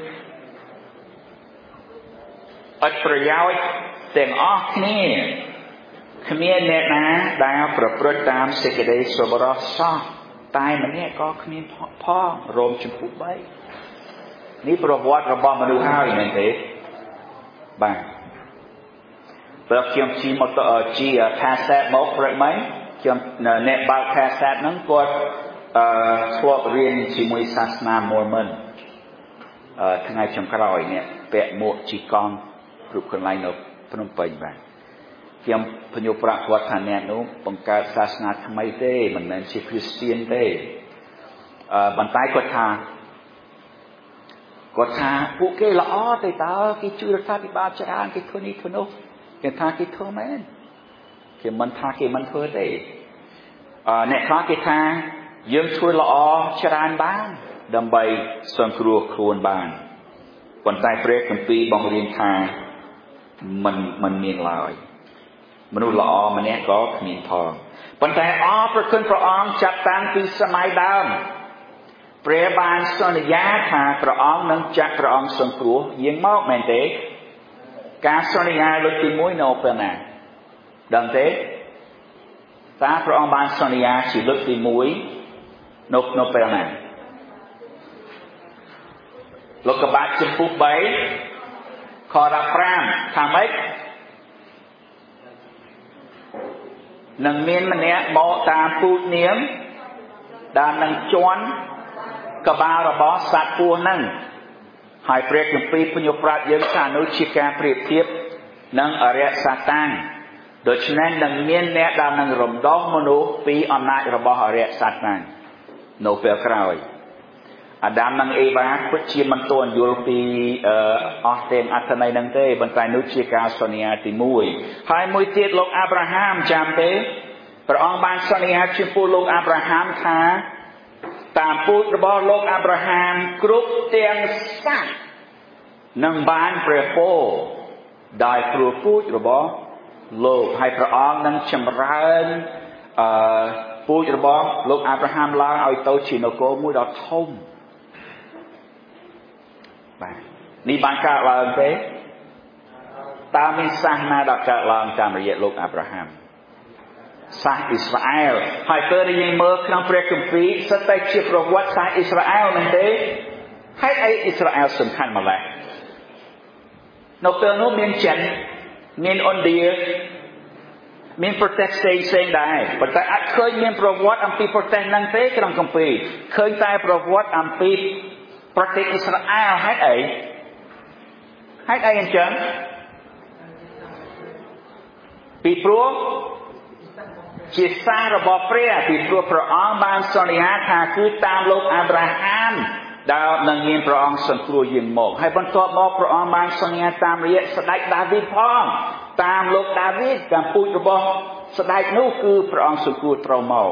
อัดประโยชน์แต่งออกขมิ้นขมิ้นแน่นาดาวประพฤติตามเสกเดชสบรสซอกตายมันเนี่ยก็ขมิ้นพ่อรวมชมพูใบนี่ประวัติระบอบมนุษย์ห้าอีกนั่นเองบ้างเปิดเขียนชีมอเตอร์จีแพสเซตมอกเลยไหมเขียนเน็ตบาร์แพสเซตนั้นก็ทวเรียนชีมวยศาสนามอร์แมนทั้งไงชมกระไรเนี่ยแปะหมวกจีกองรูปคนไล่นกพนมเปญบ้างเขียนพญประวัติเนี่ยนู้บังการศาสนาทำไมเต้มันเป็นชีคริสเตียนเต้บรรทายกฎทางก็ท่าผู้เกล้อแต่ตากิจูรธาปิบาจารย์กิทุนีทุนุเกท่ากิทุแมนเกมันท่าเกมันเพื่อได้เนี่ยท่าเกท่ายืมช่วยล้อจารย์บ้างดำใบส่วนครัวครวนบ้างคนใต้เปรตกันปีบองเรียนท่ามันมันมีลอยมนุษย์ล้อมันเนี่ยก็มีทองคนใต้อ้อพระคุณพระองค์จับตั้งปีสมัยดำเปรียบานสัญญาทางพระองค์นั้นจักพระองค์ทรงครัวยิ่งมากแม่นเด็กการสัญญาลุติมุยโนเปน่าดังเด็กตาพระองค์บานสัญญาสิลุติมุยโนโนเปน่าโลกบาทจำปุกใบขอรับพรามทำไมหนึ่งเมียนมันเนี้ยโมตามพูดเนียมดานนังจวนกบาระบอสัตว์ปูนั่งหายเปรียบอย่างปีพญปราดยังสานุชิกาเปรียบเทียบนั่งอริยสัตตังโดยฉะนั้นนั่งเมียนแนะดานั่งรำดองมนุษย์ปีอำนาจระบออริยสัตตังโนเปลกราวអាដាមនិងអេវ៉ាពិតជាមិនទាន់យល់ពីអស់ទាំងអត្ថន័យហ្នឹងទេប៉ុន្តែនោះជាការសន្យាទីមួយហើយមួយទៀតលោកអាប់រ៉ាហាមចាំទេព្រះអង្គបានសន្យាចំពោះលោកអាប់រ៉ាហាមថាតាមពូជរបស់លោកអាប់រ៉ាហាមគ្រប់ទាំងសាសនឹងបានព្រះពរដោយព្រោះពូជរបស់លោកហើយព្រះអង្គនឹងចម្រើនអឺពូជរបស់លោកអាប់រ៉ាហាមឡើងឲ្យទៅជានគរមួយដ៏ធំបាទនេះបានកើតឡើងទេតើមានសាសនាដែលកើតឡើងតាមរយៈលោកអាប់រ៉ាហាមសាសអ៊ីស្រាអែលហើយពេលដែលយើងមើលក្នុងព្រះគម្ពីរសិតតែជាប្រវត្តិសាស្ត្រអ៊ីស្រាអែលមែនទេហើយអីអ៊ីស្រាអែលសំខាន់ម្ល៉េះនៅពេលនោះមានចិនមានឥណ្ឌាមានប្រទេសផ្សេងផ្សេងដែរប៉ុន្តែអត់ឃើញមានប្រវត្តិអំពីប្រទេសហ្នឹងទេក្នុងគម្ពីរឃើញតែប្រវត្តិអំពីប្រទេសអ៊ីស្រាអែលហេតុអីហេតុអីអញ្ចឹងពីព្រោះជាសាររបស់ព្រះពីព្រោះព្រះអង្គបានសន្យាថាគឺតាមលោកអាប់រ៉ាហាមដែលនឹងមានព្រះអង្គសង្គ្រោះយើងមកហើយបន្ទាប់មកព្រះអង្គបានសន្យាតាមរយៈស្ដេចដាវីតផងតាមលោកដាវីតតាមពូជរបស់ស្ដេចនោះគឺព្រះអង្គសង្គ្រោះត្រូវមក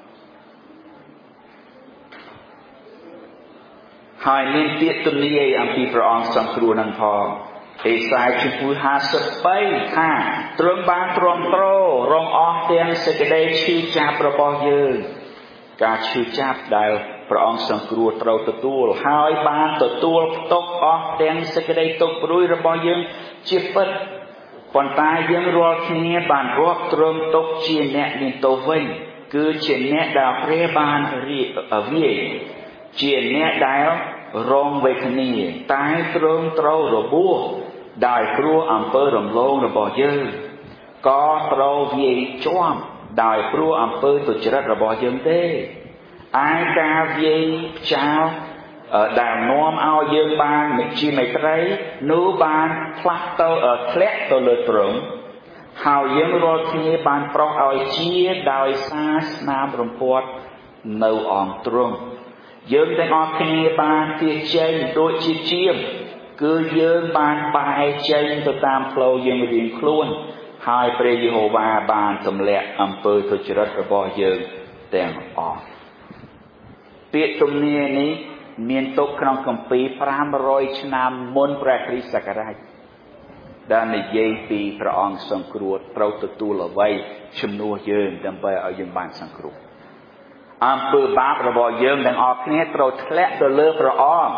ហើយមានពាក្យទំនាយអំពីព្រះអង្គសង្គ្រោះនឹងផងអេសាយជំពូកห้าสิบបីថាទ្រង់បានទ្រាំទ្ររងអស់ទាំងសេចក្តីឈឺចាប់របស់យើងការឈឺចាប់ដែលព្រះអង្គសង្គ្រោះត្រូវទទួលហើយបានទទួលផ្ទុកអស់ទាំងសេចក្តីទុក្ខព្រួយរបស់យើងជាពិតប៉ុន្តែយើងរាល់គ្នាបានរាប់ទ្រង់ទុកជាអ្នកមានទោសវិញគឺជាអ្នកដែលព្រះបានរៀបវាយជាអ្នកដែលរងវេទនាតែទ្រង់ត្រូវរបួសដោយព្រោះអំពើរំលងរបស់យើងក៏ត្រូវវាយជាប់ដោយព្រោះអំពើទុច្ចរិតរបស់យើងទេឯការវាយចោលដែលនាំឲ្យយើងបានជាមេត្រីនោះបានផ្លាស់ទៅធ្លាក់ទៅលើទ្រង់ហើយយើងរាល់គ្នាបានប្រោសឲ្យជាដោយសារស្នាមរំពាត់នៅអង្គទ្រង់យើងទាំងអស់គ្នាបានទាចេញដូចជាជាមគឺយើងបានបែកចេញទៅតាមផ្លូវយើងរៀងខ្លួនហើយព្រះយេហូវ៉ាបានទម្លាក់អំពើទុច្ចរិតរបស់យើងទាំងអស់ពាក្យទំនាយនេះមានទុកក្នុងគម្ពីរប្រាំរយឆ្នាំមុនព្រះគ្រីស្ទសករាជដែលនិយាយពីព្រះអង្គសង្គ្រោះត្រូវទទួលអ្វីជំនួសយើងដើម្បីឲ្យយើងបានសង្គ្រោះអំពើបាបរបស់យើងទាំងអស់គ្នាត្រូវធ្លាក់ទៅលើព្រះអង្គ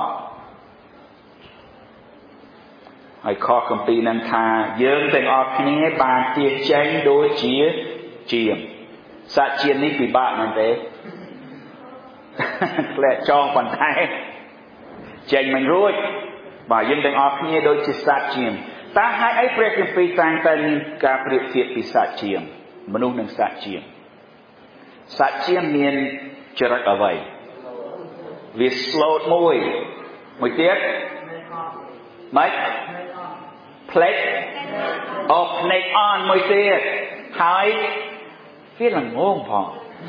ហើយខគម្ពីរនឹងថាយើងទាំងអស់គ្នាបានទាចេញដូចជាជាមសាច់ជានេះពិបាកមែនទេធ្លាក់ចងប៉ុន្តែចេញមិនរួចបាទយើងទាំងអស់គ្នាដូចជាសាច់ជាមតើហេតុអីព្រះគម្ពីរតែងតែមានការប្រៀបធៀបពីសាច់ជាមមនុស្សនិងសាច់ជាមសាច់ជាមមានចរិតអ្វីវា slow មួយមួយទៀតម៉េចផ្លេចអូភ្នែកអន់មួយទៀតហើយវាល្ងងផង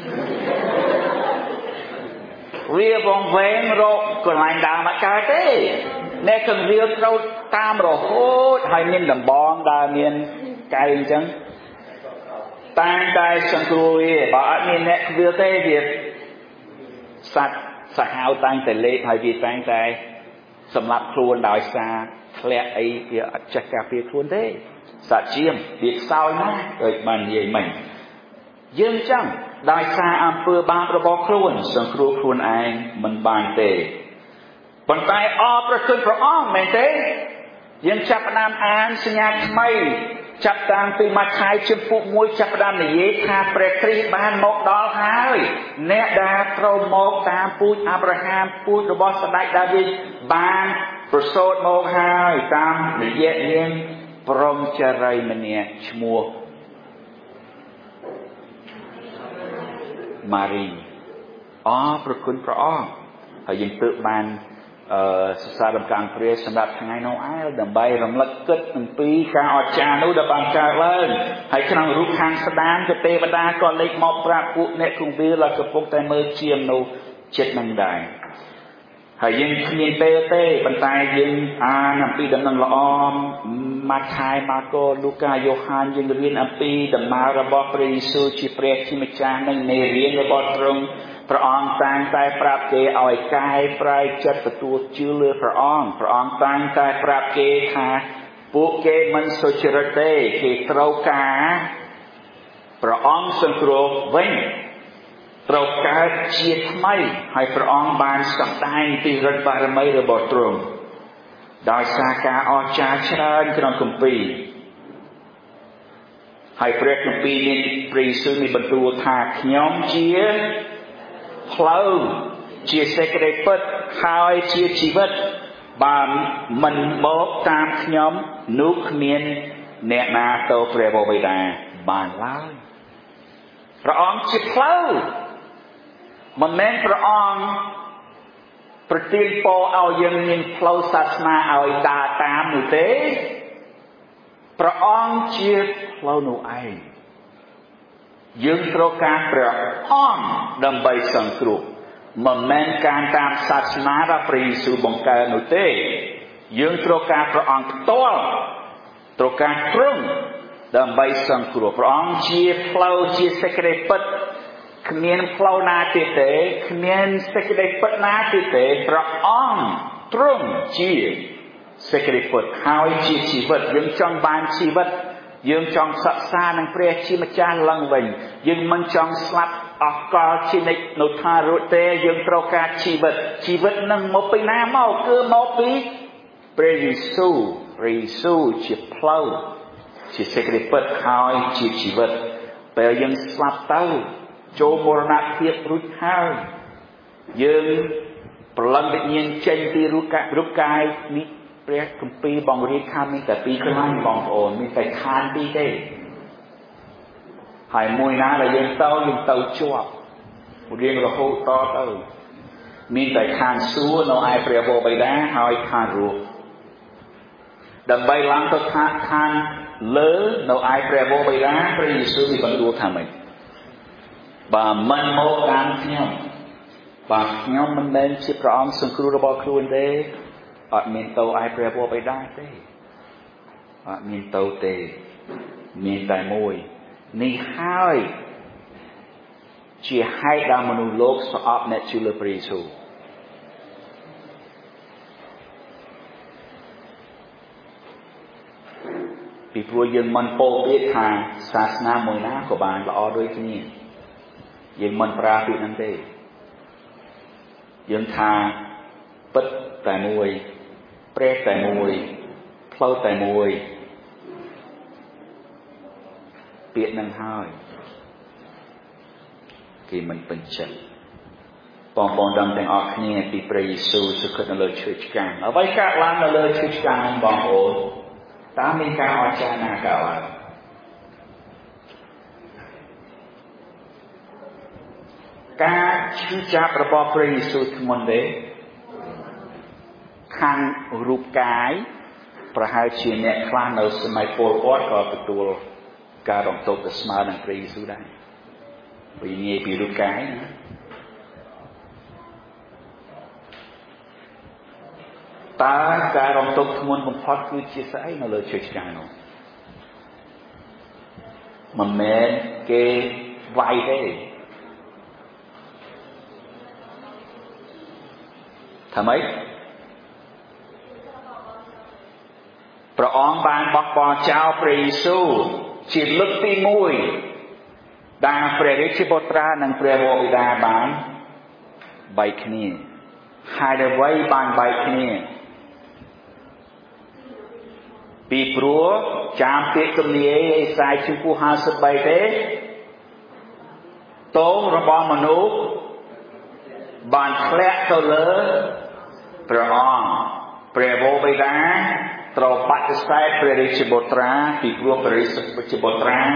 វាបងវែងរកកន្លែងដើមអត់កើតទេអ្នកកង្រៀលត្រូវតាមរហូតហើយមានដំបងដែលមានកែអញ្ចឹងតែតែសង្គ្រោះវាបើអត់មានអ្នកកង្រៀលទេវាសត្វសាហាវតែងតែលេបហើយវាតែងតែសម្លាប់ខ្លួនដោយសារធ្លាក់អីវាអត់ចេះការពារខ្លួនទេសត្វជាមវាខ្សោយណាស់ដូចបាននិយាយមិញយើងចឹងដោយសារអំពើបាបរបស់ខ្លួនសង្គ្រោះខ្លួនឯងមិនបានទេប៉ុន្តែអរព្រះគុណព្រះអង្គមែនទេយើងចាប់ផ្ដើមអានសញ្ញាថ្មីចាប់តាំងពីម៉ាថាយជំពូកមួយចាប់ផ្ដើមនិយាយថាព្រះគ្រីស្ទបានមកដល់ហើយអ្នកដែលត្រូវមកតាមពូជអាប់រ៉ាហាមពូជរបស់ស្ដេចដាវីតបានប្រសូតមកហើយតាមរយៈនាងព្រហ្មចារីយ៍ម្នាក់ឈ្មោះម៉ារីអរព្រះគុណព្រះអង្គហើយយើងទើបបានអឺសរសើរដំណើរព្រះសម្រាប់ថ្ងៃនោះឯងដើម្បីរំលឹកគិតអំពីការអស្ចារ្យនោះដែលបានកើតឡើងហើយក្នុងរូបខាងស្ដាមទេវតាក៏លេចមកប្រាប់ពួកអ្នកគង្វាលដែលកំពុងតែមើលជាមនោះចិត្តនឹងដែរហើយយើងគ្មានពេលទេប៉ុន្តែយើងអានអំពីដំណឹងល្អម៉ាថាយម៉ាកូលូកាយ៉ូហានយើងរៀនអំពីដំណើររបស់ព្រះយេស៊ូវជាព្រះជាម្ចាស់និងមេរៀនរបស់ទ្រង់ព្រះអង្គតែងតែប្រាប់គេឲ្យកែប្រែចិត្តទទួលជឿលើព្រះអង្គព្រះអង្គតែងតែប្រាប់គេថាពួកគេមិនសុចរិតទេគេត្រូវការព្រះអង្គសង្គ្រោះវិញត្រូវកើតជាថ្មីហើយព្រះអង្គបានសម្ដែងពីឫទ្ធិបារមីរបស់ទ្រង់ដោយសារការអស្ចារ្យច្រើនក្នុងគម្ពីរហើយព្រះគម្ពីរមានព្រះយេស៊ូវមានបន្ទូលថាខ្ញុំជាផ្លូវជាសេចក្តីពិតហើយជាជីវិតបើមិនមកតាមខ្ញុំនោះគ្មានអ្នកណាទៅព្រះបិតាបានឡើយព្រះអង្គជាផ្លូវមិនមែនព្រះអង្គប្រទានពរឲ្យយើងមានផ្លូវសាសនាឲ្យដើរតាមនោះទេព្រះអង្គជាផ្លូវនោះឯងយើងត្រូវការព្រះអង្គដើម្បីសង្គ្រោះមិនមែនការតាមសាសនាដែលព្រះយេស៊ូវបង្កើតនោះទេយើងត្រូវការព្រះអង្គផ្ទាល់ត្រូវការទ្រង់ដើម្បីសង្គ្រោះព្រះអង្គជាផ្លូវជាសេចក្តីពិតគ្មានផ្លូវណាទៀតទេគ្មានសេចក្តីពិតណាទៀតទេព្រះអង្គទ្រង់ជាសេចក្តីពិតហើយជាជីវិតយើងចង់បានជីវិតយើងចង់សិក្សានឹងព្រះជាម្ចាស់ឡើងវិញយើងមិនចង់ស្លាប់អស់កលជានិច្ចនៅថារួចទេយើងត្រូវការជីវិតជីវិតនឹងមកពីណាមកគឺមកពីព្រះយេស៊ូវព្រះយេស៊ូវជាផ្លូវជាសេចក្តីពិតហើយជាជីវិតពេលយើងស្លាប់ទៅចូលមរណភាពរួចហើយយើងប្រឡងវិញ្ញាណចេញពីរូបកាយរូបកាយនេះព្រះគម្ពីរបង្រៀនថាមានតែពីរកន្លែងបងប្អូនមានតែឋានពីរទេហើយមួយណាដែលយើងទៅយើងទៅជាប់រៀងរហូតតទៅមានតែឋានសួគ៌នៅឯព្រះបិតាហើយឋានរស់ដើម្បីឡើងទៅឋានលើនៅឯព្រះបិតាព្រះយេស៊ូវមានបន្ទូលថាម៉េចបើមិនមកតាមខ្ញុំបើខ្ញុំមិនមែនជាព្រះអង្គសង្គ្រោះរបស់ខ្លួនទេអត់មានទៅឯព្រះបិតាទេអត់មានទៅទេមានតែមួយនេះហើយជាហេតុដែលមនុស្សលោកស្អប់អ្នកជឿលើព្រះយេស៊ូវពីព្រោះយើងមិនពោលពាក្យថាសាសនាមួយណាក៏បានល្អដូចគ្នាយើងមិនប្រើពាក្យហ្នឹងទេយើងថាពិតតែមួយព្រះតែមួយផ្លូវតែមួយពាក្យហ្នឹងហើយគេមិនពេញចិត្តបងប្អូនដឹងទាំងអស់គ្នាពីព្រះយេស៊ូវសុគតនៅលើឈើឆ្កាងអ្វីកើតឡើងនៅលើឈើឆ្កាងហ្នឹងបងប្អូនតើមានការអស្ចារ្យណាកើតឡើងការឈឺចាប់របស់ព្រះយេស៊ូវធ្ងន់ទេខាងរូបកាយប្រហែលជាអ្នកខ្លះនៅសម័យពលពតក៏ទទួលការរំទុកទៅស្មើនឹងព្រះយេស៊ូវដែរវិញ្ញាណពីរូបកាយណាតើការរំទុកធ្ងន់បំផុតគឺជាស្អីនៅលើឈើឆ្កាងនោះមិនមែនគេវាយទេថាម៉េចព្រះអង្គបានបោះបង់ចោលព្រះយេស៊ូវជាលើកទីមួយដែលព្រះរាជបុត្រានិងព្រះវរបិតាបានបែកគ្នាហើយអ្វីបានបែកគ្នាពីព្រោះចាំពាក្យទំនាយអេសាយជំពូកហាសិបបីទេទោសរបស់មនុស្សបានធ្លាក់ទៅលើព្រះអង្គព្រះវរបិតាត្រូវបដិសេធព្រះរាជបុត្រាពីព្រោះព្រះរាជបុត្រា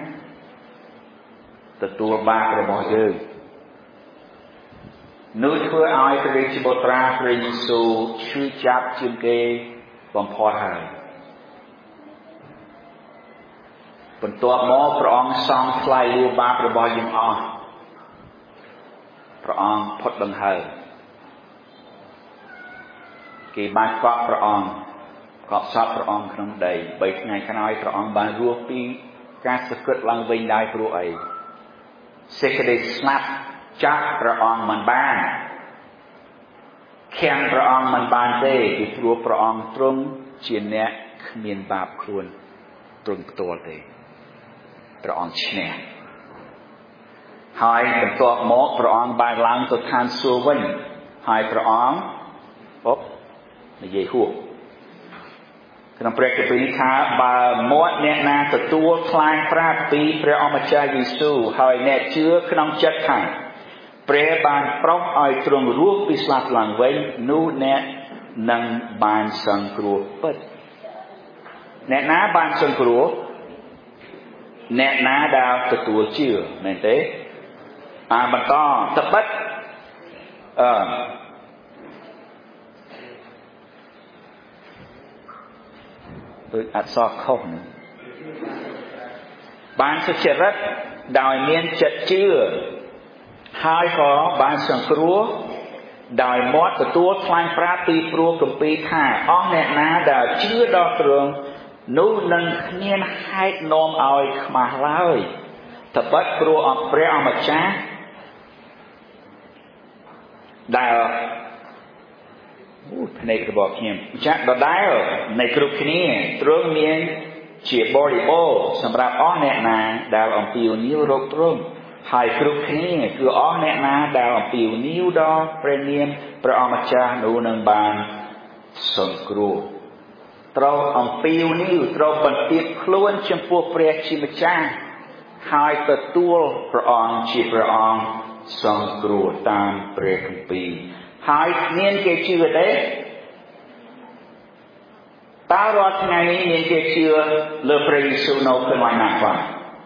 ទទួលបាបរបស់យើងនោះធ្វើឲ្យព្រះរាជបុត្រាព្រះយេស៊ូវឈឺចាប់ជាងគេបំផុតហើយបន្ទាប់មកព្រះអង្គសងថ្លៃលើបាបរបស់យើងអស់ព្រះអង្គផុតដង្ហើមគេបានកក់ព្រះអង្គកក់សពព្រះអង្គក្នុងដីបីថ្ងៃក្រោយព្រះអង្គបានរស់ពីការសក្តិឡើងវិញដោយព្រោះអីសេចក្តីស្លាប់ចាក់ព្រះអង្គមិនបានខាំងព្រះអង្គមិនបានទេពីព្រោះព្រះអង្គទ្រង់ជាអ្នកគ្មានបាបខ្លួនទ្រង់ផ្ទាល់ទេព្រះអង្គឈ្នះហើយបន្ទាប់មកព្រះអង្គបានឡើងទៅឋានសួគ៌វិញហើយព្រះអង្គអូនិយាយហួសក្នុងព្រះគម្ពីរថាបើមាត់អ្នកណាទទួលខ្លាញ់ប្រាប់ពីព្រះអម្ចាស់យេស៊ូវហើយអ្នកជឿក្នុងចិត្តថាព្រះបានប្រោសឲ្យទ្រង់រស់ពីស្លាប់ឡើងវិញនោះអ្នកនឹងបានសង្គ្រោះពិតអ្នកណាបានសង្គ្រោះអ្នកណាដែលទទួលជឿមែនទេអាបន្តត្បិតអឺដូចអក្សរខុសបានសុចរិតដោយមានចិត្តជឿហើយក៏បានសង្គ្រោះដោយមាត់ទទួលថ្លែងប្រាប់ពីព្រោះគម្ពីរថាអស់អ្នកណាដែលជឿដល់ទ្រង់នោះនឹងគ្មានហេតុនាំឲ្យខ្មាស់ឡើយត្បិតព្រោះព្រះអម្ចាស់ដែលអូភ្នែករបស់ខ្ញុំចាក់ដដែលនៃគ្រប់គ្នាទ្រង់មានជាបរិបូរណ៍សម្រាប់អស់អ្នកណាដែលអំពាវនាវរកទ្រង់ហើយគ្រប់គ្នាគឺអស់អ្នកណាដែលអំពាវនាវដល់ព្រះនាមព្រះអម្ចាស់នោះនឹងបានសង្គ្រោះត្រូវអំពាវនាវត្រូវបន្ទាបខ្លួនចំពោះព្រះជាម្ចាស់ហើយទទួលព្រះអង្គជាព្រះអង្គសង្គ្រោះតាមព្រះគម្ពីរហើយមានគេជឿទេតើរាល់ថ្ងៃនេះមានគេជឿលើព្រះយេស៊ូវនៅក្នុងណាខ្លះ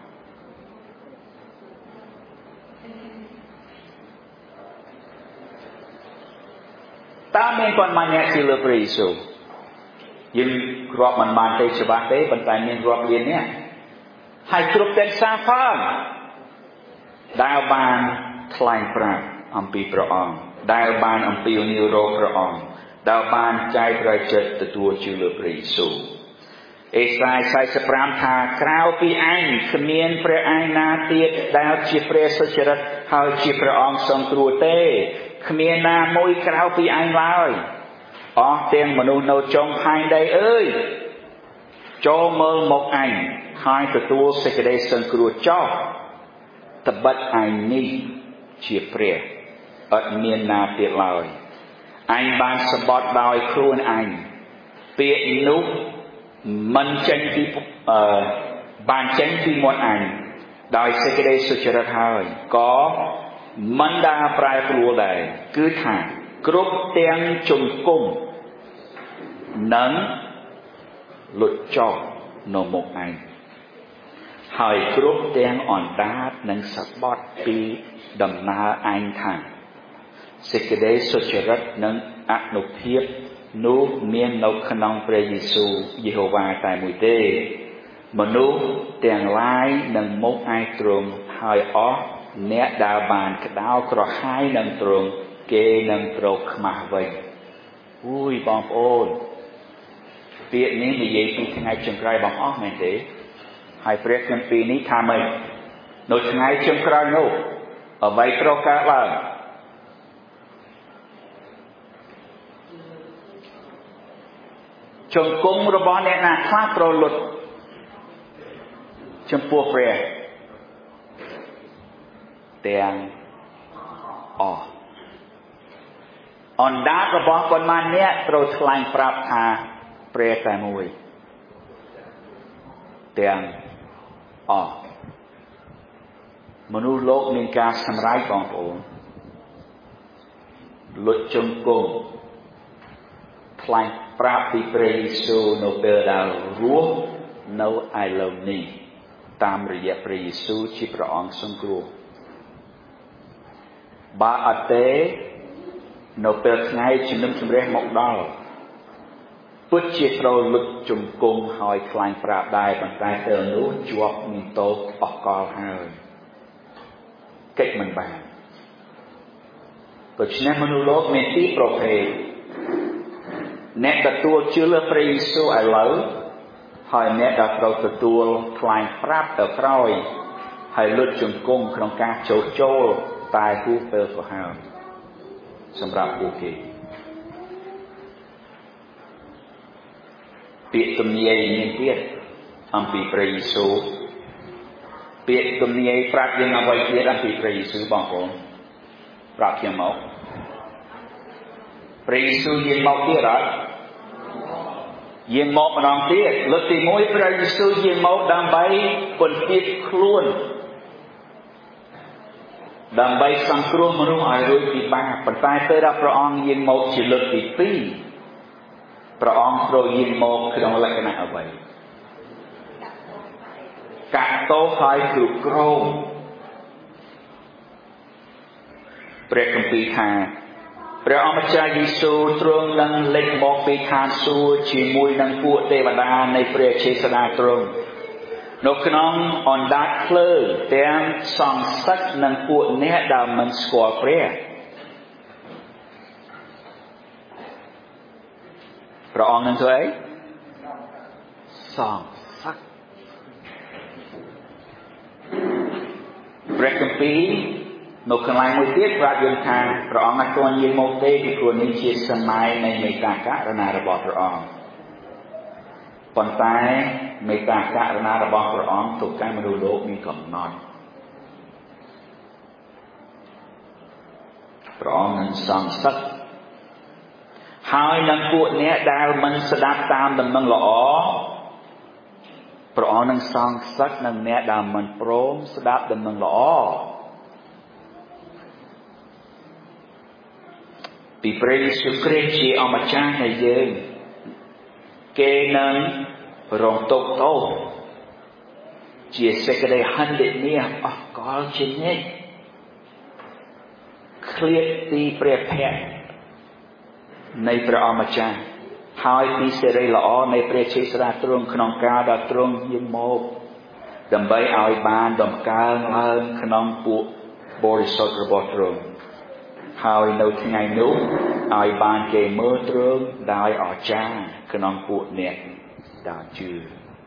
តើមានគាត់មកអ្នកជឿលើព្រះយេស៊ូវយើងរាប់មិនបានទេច្បាស់ទេប៉ុន្តែមានរាប់លានអ្នកហើយគ្រប់ទាំងសាផាដែលបានថ្លែងប្រាប់អំពីព្រះអង្គដែលបានអំពាវនាវរកព្រះអង្គដែលបានចែកប្រចិត្តទទួលជឿលើព្រះយេស៊ូវអេសាយสี่สิบห้าថាក្រៅពីអញគ្មានព្រះឯងណាទៀតដែលជាព្រះសុចរិតហើយជាព្រះអង្គសង្គ្រោះទេគ្មានណាមួយក្រៅពីអញឡើយអស់ទាំងមនុស្សនៅចុងផែនដីអើយចូលមើលមកអញហើយទទួលសេចក្តីសង្គ្រោះចោលត្បិតអញនេះជាព្រះអត់មានណាទៀតឡើយអញបានសម្បត្តិដោយខ្លួនអញពាក្យនោះមិនចេញពីអឺបានចេញពីមាត់អញដោយសេចក្តីសុចរិតហើយក៏មិនដែលប្រែប្រួលដែរគឺថាគ្រប់ទាំងជង្គង់នឹងលុតចោលនៅមុខអញហើយគ្រប់ទាំងអណ្ដាតនឹងសបត់ពីដំណើរអញថាសេចក្តីសុចរិតនិងអនុភាពនោះមាននៅក្នុងព្រះយេស៊ូវយេហូវ៉ាតែមួយទេមនុស្សទាំងឡាយនឹងមកឯទ្រង់ហើយអស់អ្នកដែលបានក្តៅក្រហាយនឹងទ្រង់គេនឹងត្រូវខ្មាស់វិញអូយបងប្អូនពាក្យនេះនិយាយពីថ្ងៃចុងក្រោយបងអស់មែនទេហើយព្រះគម្ពីរនេះថាម៉េចនៅថ្ងៃចុងក្រោយនោះអ្វីត្រូវកើតឡើងជង្គង់របស់អ្នកណាខ្លះត្រូវលុតចំពោះព្រះទាំងអស់អណ្ដាតរបស់ប៉ុន្មានអ្នកត្រូវថ្លែងប្រាប់ថាព្រះតែមួយទាំងអស់មនុស្សលោកមានការសម្រេចបងប្អូនលុតជង្គង់ថ្លែងប្រាប់ពីព្រះយេស៊ូវនៅពេលដែលរស់នៅឯលោកនេះតាមរយៈព្រះយេស៊ូវជាព្រះអង្គសង្គ្រោះបើអត់ទេនៅពេលថ្ងៃជំនុំជម្រះមកដល់ពិតជាត្រូវលុតជង្គង់ហើយថ្លែងប្រាប់ដែរប៉ុន្តែពេលនោះជាប់មានទោសអកលហើយកិច្ចមិនបានដូច្នេះមនុស្សលោកមានពីរប្រភេទអ្នកទទួលជឿលើព្រះយេស៊ូវឥឡូវហើយអ្នកដែលត្រូវទទួលថ្លែងប្រាប់ទៅក្រោយហើយលុតជង្គង់ក្នុងការចូលចូលតែគូពេលក៏ហើយសម្រាប់ពួកគេពាក្យទំនាយមានទៀតអំពីព្រះយេស៊ូវពាក្យទំនាយប្រាប់យើងអ្វីទៀតអំពីព្រះយេស៊ូវបងប្អូនប្រាប់ខ្ញុំមកព្រះយេស៊ូវយាងមកទៀតអត់យាងមកម្ដងទៀតលើកទីមួយព្រះយេស៊ូវយាងមកដើម្បីពន្យាខ្លួនដើម្បីសង្គ្រោះមនុស្សឲ្យរួចពីបាបប៉ុន្តែពេលដែលព្រះអង្គយាងមកជាលើកទីពីរព្រះអង្គត្រូវយាងមកក្នុងលក្ខណៈអ្វីកាត់ទោសឲ្យគ្រប់គ្រងព្រះគម្ពីរថាព្រះអម្ចាស់យេស៊ូវទ្រង់នឹងលេចមកពីឋានសួគ៌ជាមួយនឹងពួកទេវតានៃព្រះឆេស្តាទ្រង់នៅក្នុងអណ្ដាតភ្លើងទាំងសង្ឃសិទ្ធិនិងពួកអ្នកដែលមិនស្គាល់ព្រះព្រះអង្គនឹងធ្វើអីសង្ឃសិទ្ធិព្រះគម្ពីរនៅកន្លែងមួយទៀតប្រាប់យើងថាព្រះអង្គអត់ទាន់យាងមកទេពីព្រោះនេះជាសម័យនៃមេត្តាករុណារបស់ព្រះអង្គប៉ុន្តែមេត្តាករុណារបស់ព្រះអង្គទៅកាន់មនុស្សលោកមានកំណត់ព្រះអង្គនឹងសង្ឃសិទ្ធិហើយនឹងពួកអ្នកដែលមិនស្ដាប់តាមដំណឹងល្អព្រះអង្គនឹងសង្ឃសិទ្ធិនឹងអ្នកដែលមិនព្រមស្ដាប់ដំណឹងល្អពីព្រះយេស៊ូវគ្រីស្ទជាអម្ចាស់នៃយើងគេនឹងរងទុក្ខទោសជាសេចក្តីហិនដេនីអស់កលជានិច្ចឃ្លាតទីព្រះភ័ក្ត្រនៃព្រះអម្ចាស់ហើយពីសេរីល្អនៃព្រះឆេស្តាទ្រង់ក្នុងការដែលទ្រង់យាងមកដើម្បីឲ្យបានដំកើងឡើងក្នុងពួកបរិសុទ្ធរបស់ទ្រង់ហើយនៅថ្ងៃនោះឲ្យបានគេមើលទ្រង់ដោយអស្ចារ្យក្នុងពួកអ្នកដែលជឿ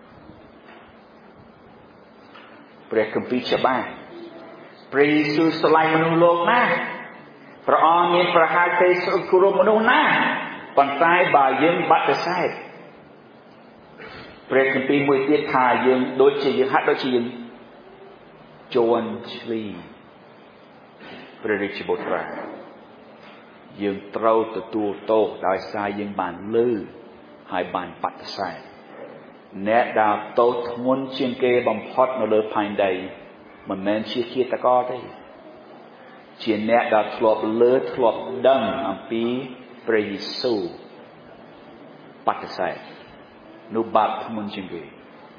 ព្រះគម្ពីរច្បាស់ព្រះយេស៊ូវស្រឡាញ់មនុស្សលោកណាស់ព្រះអង្គមានប្រហារទេសគ្រោះមនុស្សណាស់ប៉ុន្តែបើយើងបដិសេធព្រះគម្ពីរមួយទៀតថាយើងដូចជាយើងហាក់ដូចជាយើងជន់ឈ្លីព្រះរាជបុត្រាយើងត្រូវទទួលទោសដោយសារយើងបានលឺហើយបានបដិសេធអ្នកដែលទោសធ្ងន់ជាងគេបំផុតនៅលើផែនដីមិនមែនជាឃាតករទេជាអ្នកដែលធ្លាប់លើធ្លាប់ដឹងអំពីព្រះយេស៊ូវបដិសេធនោះបាបធ្ងន់ជាងគេ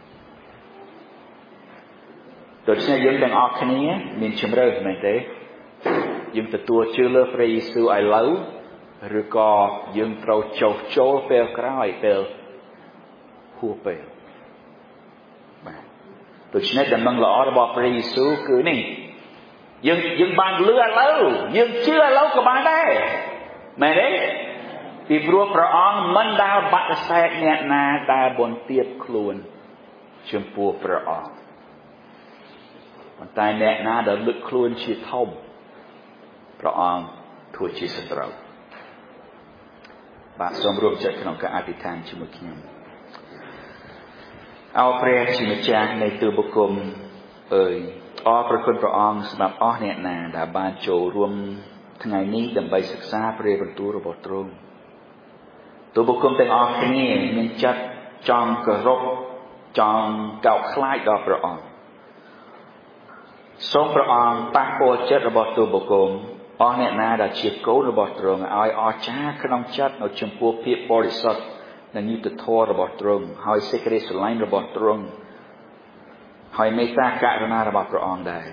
ដូច្នេះយើងទាំងអស់គ្នាមានជំរឿនមែនទេយើងទទួលជឿលើព្រះយេស៊ូវឥឡូវឬក៏យើងត្រូវចុះចូលពេលក្រោយពេលហួសពេលបាទដូច្នេះដំណឹងល្អរបស់ព្រះយេស៊ូវគឺនេះយើងយើងបានលឺឥឡូវយើងជឿឥឡូវក៏បានដែរមែនទេពីព្រោះព្រះអង្គមិនដែលបដិសេធអ្នកណាដែលបន្ទាបខ្លួនចំពោះព្រះអង្គប៉ុន្តែអ្នកណាដែលលឹកខ្លួនជាធំព្រះអង្គធ្វើជាសត្រូវបាទសូមរួមចិត្តក្នុងការអធិដ្ឋានជាមួយខ្ញុំអោព្រះជាម្ចាស់នៃទូលបង្គំអើយអរព្រគុណព្រះអង្គសម្រាប់អស់អ្នកណាដែលបានចូលរួមថ្ងៃនេះដើម្បីសិក្សាព្រះបន្ទូលរបស់ទ្រង់ទូលបង្គំទាំងអស់គ្នាមានចិត្តចង់គោរពចង់កោតខ្លាចដល់ព្រះអង្គសូមព្រះអង្គប៉ះពាល់ចិត្តរបស់ទូលបង្គំអស់អ្នកណាដែលជាកូនរបស់ទ្រង់ឲ្យអស្ចារ្យក្នុងចិត្តនៅចំពោះភាពបរិសុទ្ធនិងយុត្តិធម៌របស់ទ្រង់ហើយសេចក្តីស្រឡាញ់របស់ទ្រង់ហើយមេត្តាករុណារបស់ព្រះអង្គដែរ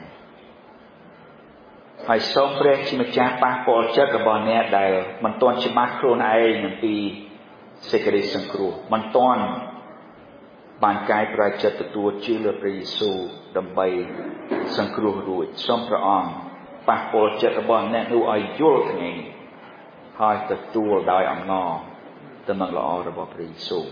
ហើយសូមព្រះជាម្ចាស់ប៉ះពាល់ចិត្តរបស់អ្នកដែលមិនទាន់ច្បាស់ខ្លួនឯងអំពីសេចក្តីសង្គ្រោះមិនទាន់បានកាយប្រែចិត្តទទួលជឿលើព្រះយេស៊ូវដើម្បីសង្គ្រោះរួចសូមព្រះអង្គប៉ះពាល់ចិត្តរបស់អ្នកនោះឲ្យយល់ថ្ងៃនេះហើយទទួលដោយអំណរតំណែងល្អរបស់ព្រះយេស៊ូវ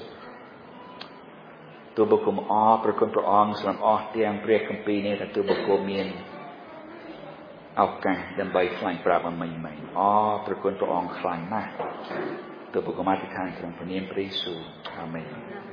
ទូបុគ្គលអរប្រគុណព្រះអង្គសម្រាប់អស់ទាំងព្រះគម្ពីរនេះដែលទូបុគ្គលមានឱកាសដើម្បីខ្លាញ់ប្រាប់អំមិញមិញអរប្រគុណព្រះអង្គខ្លាំងណាស់ទូបុគ្គលមកទីខាងក្នុងព្រះនាមព្រះយេស៊ូវអាមែន